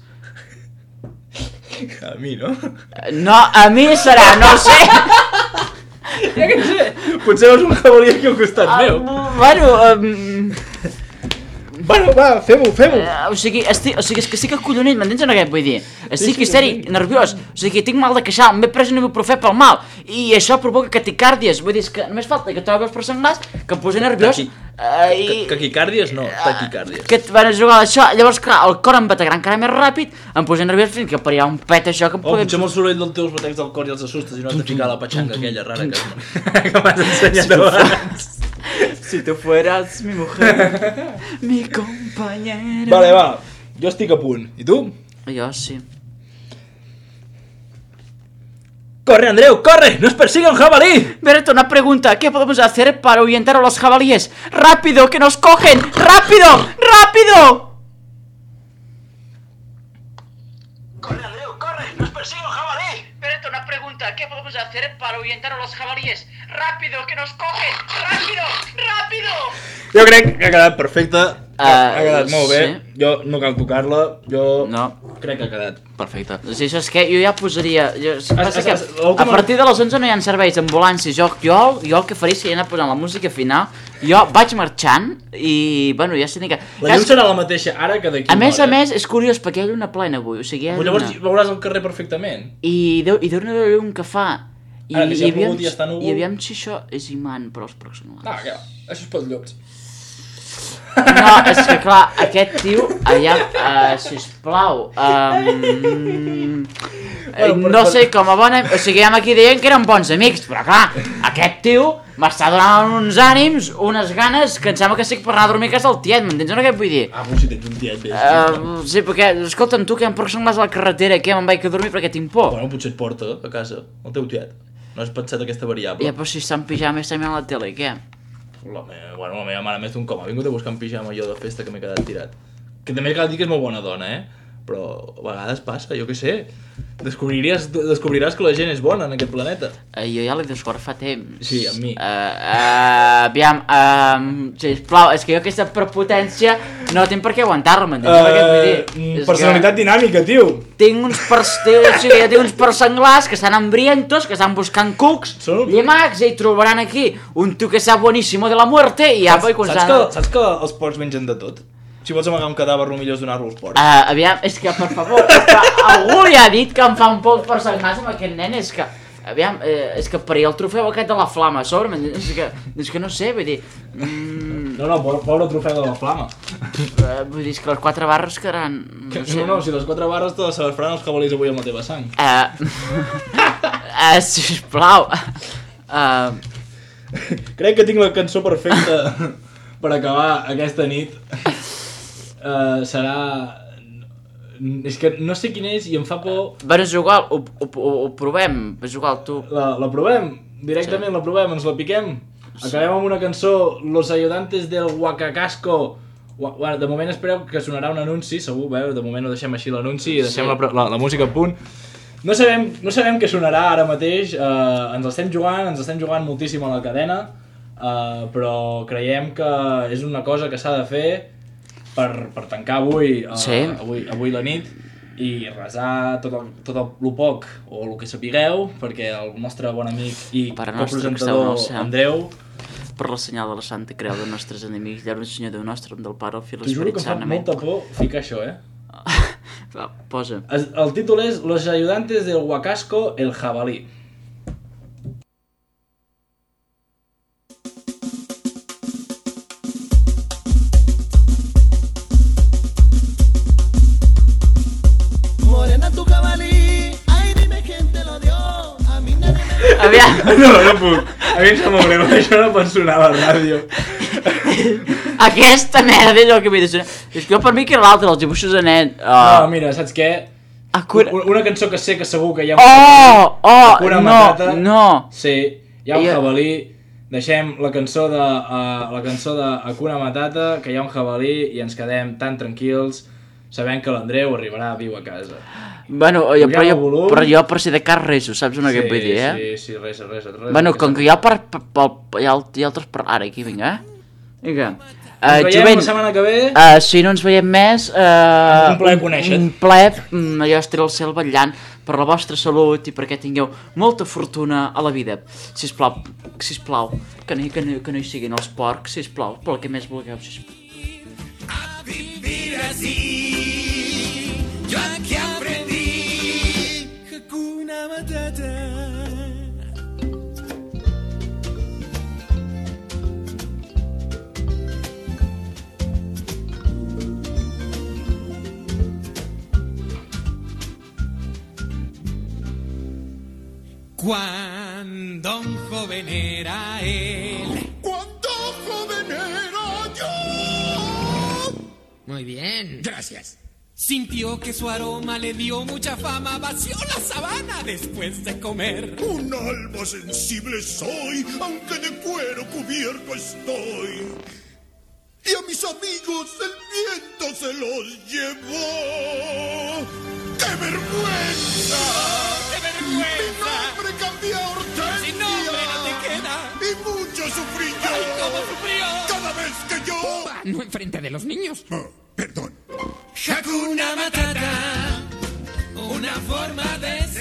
A mi, no? No, a mi serà, no ho sé. Ja que sé, potser veus un jabalí aquí al costat meu. Uh, bueno, um, Bueno, va, fem-ho, fem-ho. uh, o sigui, estic, o sigui, és que estic acollonit, m'entens o no què vull dir? Estic sí, histèric, sí. nerviós, o sigui, tinc mal de queixal, m'he pres un ibuprofè pel mal, i això provoca taquicàrdies, vull dir, és que només falta que trobi els persenglars, que em posi nerviós, Taqui- uh, i... Taquicàrdies no, taquicàrdies. que et van a jugar això, llavors clar, el cor em bategrà encara més ràpid, em posa nerviós fins que parirà un pet això que em Oh, podem... potser amb el soroll dels teus batecs del cor i els assustes i no has de ficar la petxanga aquella rara que, que m'has ensenyat abans. Si tu fueras mi mujer, mi compañera. Vale, va, jo estic a punt. I tu? Jo sí. ¡Corre, Andreu, corre! ¡Nos persigue un jabalí! Berto, una pregunta. ¿Qué podemos hacer para ahuyentar a los jabalíes? ¡Rápido, que nos cogen! ¡Rápido! ¡Rápido! ¡Corre, Andreu, corre! ¡Nos persigue un jabalí! Berto, una pregunta. ¿Qué podemos hacer para ahuyentar a los jabalíes? ¡Rápido, que nos cogen! ¡Rápido! ¡Rápido! Jo crec que ha quedat perfecta. Uh, ha quedat molt bé. sí. Jo no cal tocar-la. Jo No. crec que ha quedat. Perfecte. Sí, això és que jo ja posaria... Jo, passa es- que es- l'última- a partir de les onze no hi ha serveis d'ambulàncies. Jo, jo, jo el que faria seria anar posant la música final. Jo vaig marxant i, bueno, ja sé ni que... La llum serà la mateixa ara que d'aquí A més una a hora. més, és curiós perquè hi ha lluna plena avui, o sigui, hi ha Però llavors lluna. veuràs el carrer perfectament. I deu, i deu una llum que fa. I, Ara que ja ha aviam, plogut i està núvol. I aviam si això és imant per als personals. Ah, ja, això és pels llops. No, és que clar, aquest tio, allà, uh, sisplau, um, Bueno, per- no per- sé, com a bona... O sigui, ja aquí deien que eren bons amics, però clar, aquest tio m'està donant uns ànims, unes ganes, que em sembla que estic per anar a dormir a casa del tiet, m'entens o no què et vull dir? Ah, però si tens un tiet bé. Uh, sí, perquè, escolta'm, tu que em portes a la carretera, que me'n vaig a dormir perquè tinc por. Bueno, potser et porta a casa, el teu tiet. No has pensat aquesta variable? Ja, però si està en pijama i està mirant la tele, què? La meva, bueno, la meva mare més d'un com ha vingut a buscar en pijama jo de festa que m'he quedat tirat. Que també cal dir que és molt bona dona, eh? Però a vegades passa, jo què sé. Descobriràs, descobriràs que la gent és bona en aquest planeta. Uh, jo ja l'he descobert fa temps. Sí, amb mi. Uh, uh, aviam, uh, sisplau, és que jo aquesta prepotència no tinc per què aguantar-la, m'entens? Uh, què et vull dir? És personalitat dinàmica, tio. que tinc uns pers... O sigui, jo tinc uns persenglars que estan hambrientos, que estan buscant cucs, Són- llimacs, i trobaran aquí un tu que sap bueníssimo de la muerte, i ja voy Saps, con saps, que, saps que els porcs mengen de tot? Si vols amagar un cadàver, el millor és donar-lo als porcs. Uh, aviam, és que, per favor, és que algú li ha dit que em fa un poc per senglars amb aquest nen, és que... Aviam, eh, és que per ahir el trofeu aquest de la flama a sobre, m'entens? És que, és que no sé, vull dir... Mm, No, no, pobre, pobre trofeu de la flama. eh, vull dir, és que les quatre barres quedaran... Que, No sé. no, no, si les quatre barres te les faran els jabalís avui amb la teva sang. Uh, uh, sisplau. Uh, Crec que tinc la cançó perfecta per acabar aquesta nit. Uh, serà... És que no sé quin és i em fa por... bueno, és igual, ho, ho, ho, ho provem, és igual, tu. La, la provem, directament sí. La provem, ens la piquem. Sí. Acabem amb una cançó, Los ayudantes del Huacacasco. Bueno, de moment espereu que sonarà un anunci, segur, veu? De moment ho deixem així l'anunci i deixem Sí. la, la, la música a punt. No sabem, no sabem què sonarà ara mateix, uh, ens estem jugant, ens estem jugant moltíssim a la cadena, uh, però creiem que és una cosa que s'ha de fer per, per tancar avui, uh, Sí. avui, avui la nit i resar tot el, tot el, el poc o el que sapigueu perquè el nostre bon amic i Pare nostre que esteu en el copresentador cel. Andreu, Per la senyal de la Santa Creu dels nostres enemics, llaure'n Senyor Déu nostre, del Pare, el Fill i t'ho juro l'Esperit que em fa Sant. Amén. molta por ficar això, eh? Va, posa. Es- El títol és Los ayudantes del Huacasco, el jabalí. Morena tu jabalí, ay dime quién te lo dio. A mí nadie me... Aviam, No, no puc. A mi em sap molt greu, això no pot sonar a la ràdio. aquesta merda és el que m'he de sonar. És que jo per mi que era l'altre, els dibuixos de nen. No, Uh, mira, saps què? Acura... Un- Una cançó que sé que segur que hi ha... Oh, oh, Hakuna no, Matata. no. Sí, hi ha un Jo- jabalí. Deixem la cançó de uh, la cançó de Hakuna Matata, que hi ha un jabalí i ens quedem tan tranquils sabent que l'Andreu arribarà viu a casa. Bueno, jo, però, Pugem el jo, volum. però jo per si de cas reso, saps una sí, que et vull dir, eh? Sí, sí, res, res, res. Bueno, com que hi ha, per, per, per, hi ha, hi ha altres per... Ara, aquí, vinga, eh? Vinga. Ens Uh, veiem jovent, la setmana que ve. uh, si no ens veiem més... Uh, Un plaer conèixer-te. Un plaer, mm, allò estaré al cel vetllant per la vostra salut i perquè tingueu molta fortuna a la vida. Sisplau, sisplau, que no, hi- que no, que no hi siguin els porcs, sisplau, pel que més vulgueu, sisplau. Vivir así, yo aquí aprendí Hakuna Matata. Cuando un joven era él, cuando joven Muy bien. Gracias. Sintió que su aroma le dio mucha fama, vació la sabana después de comer. Un alma sensible soy, aunque de cuero cubierto estoy. Y a mis amigos el viento se los llevó. ¡Qué vergüenza! ¡Qué vergüenza! Mi nombre cambió a Hortensia. Sin nombre no te queda. Y mucho sufrí yo. ¡Ay, cómo sufrió! Cada vez que yo... No enfrente de los niños. Oh, perdón. Hakuna Matata, una forma de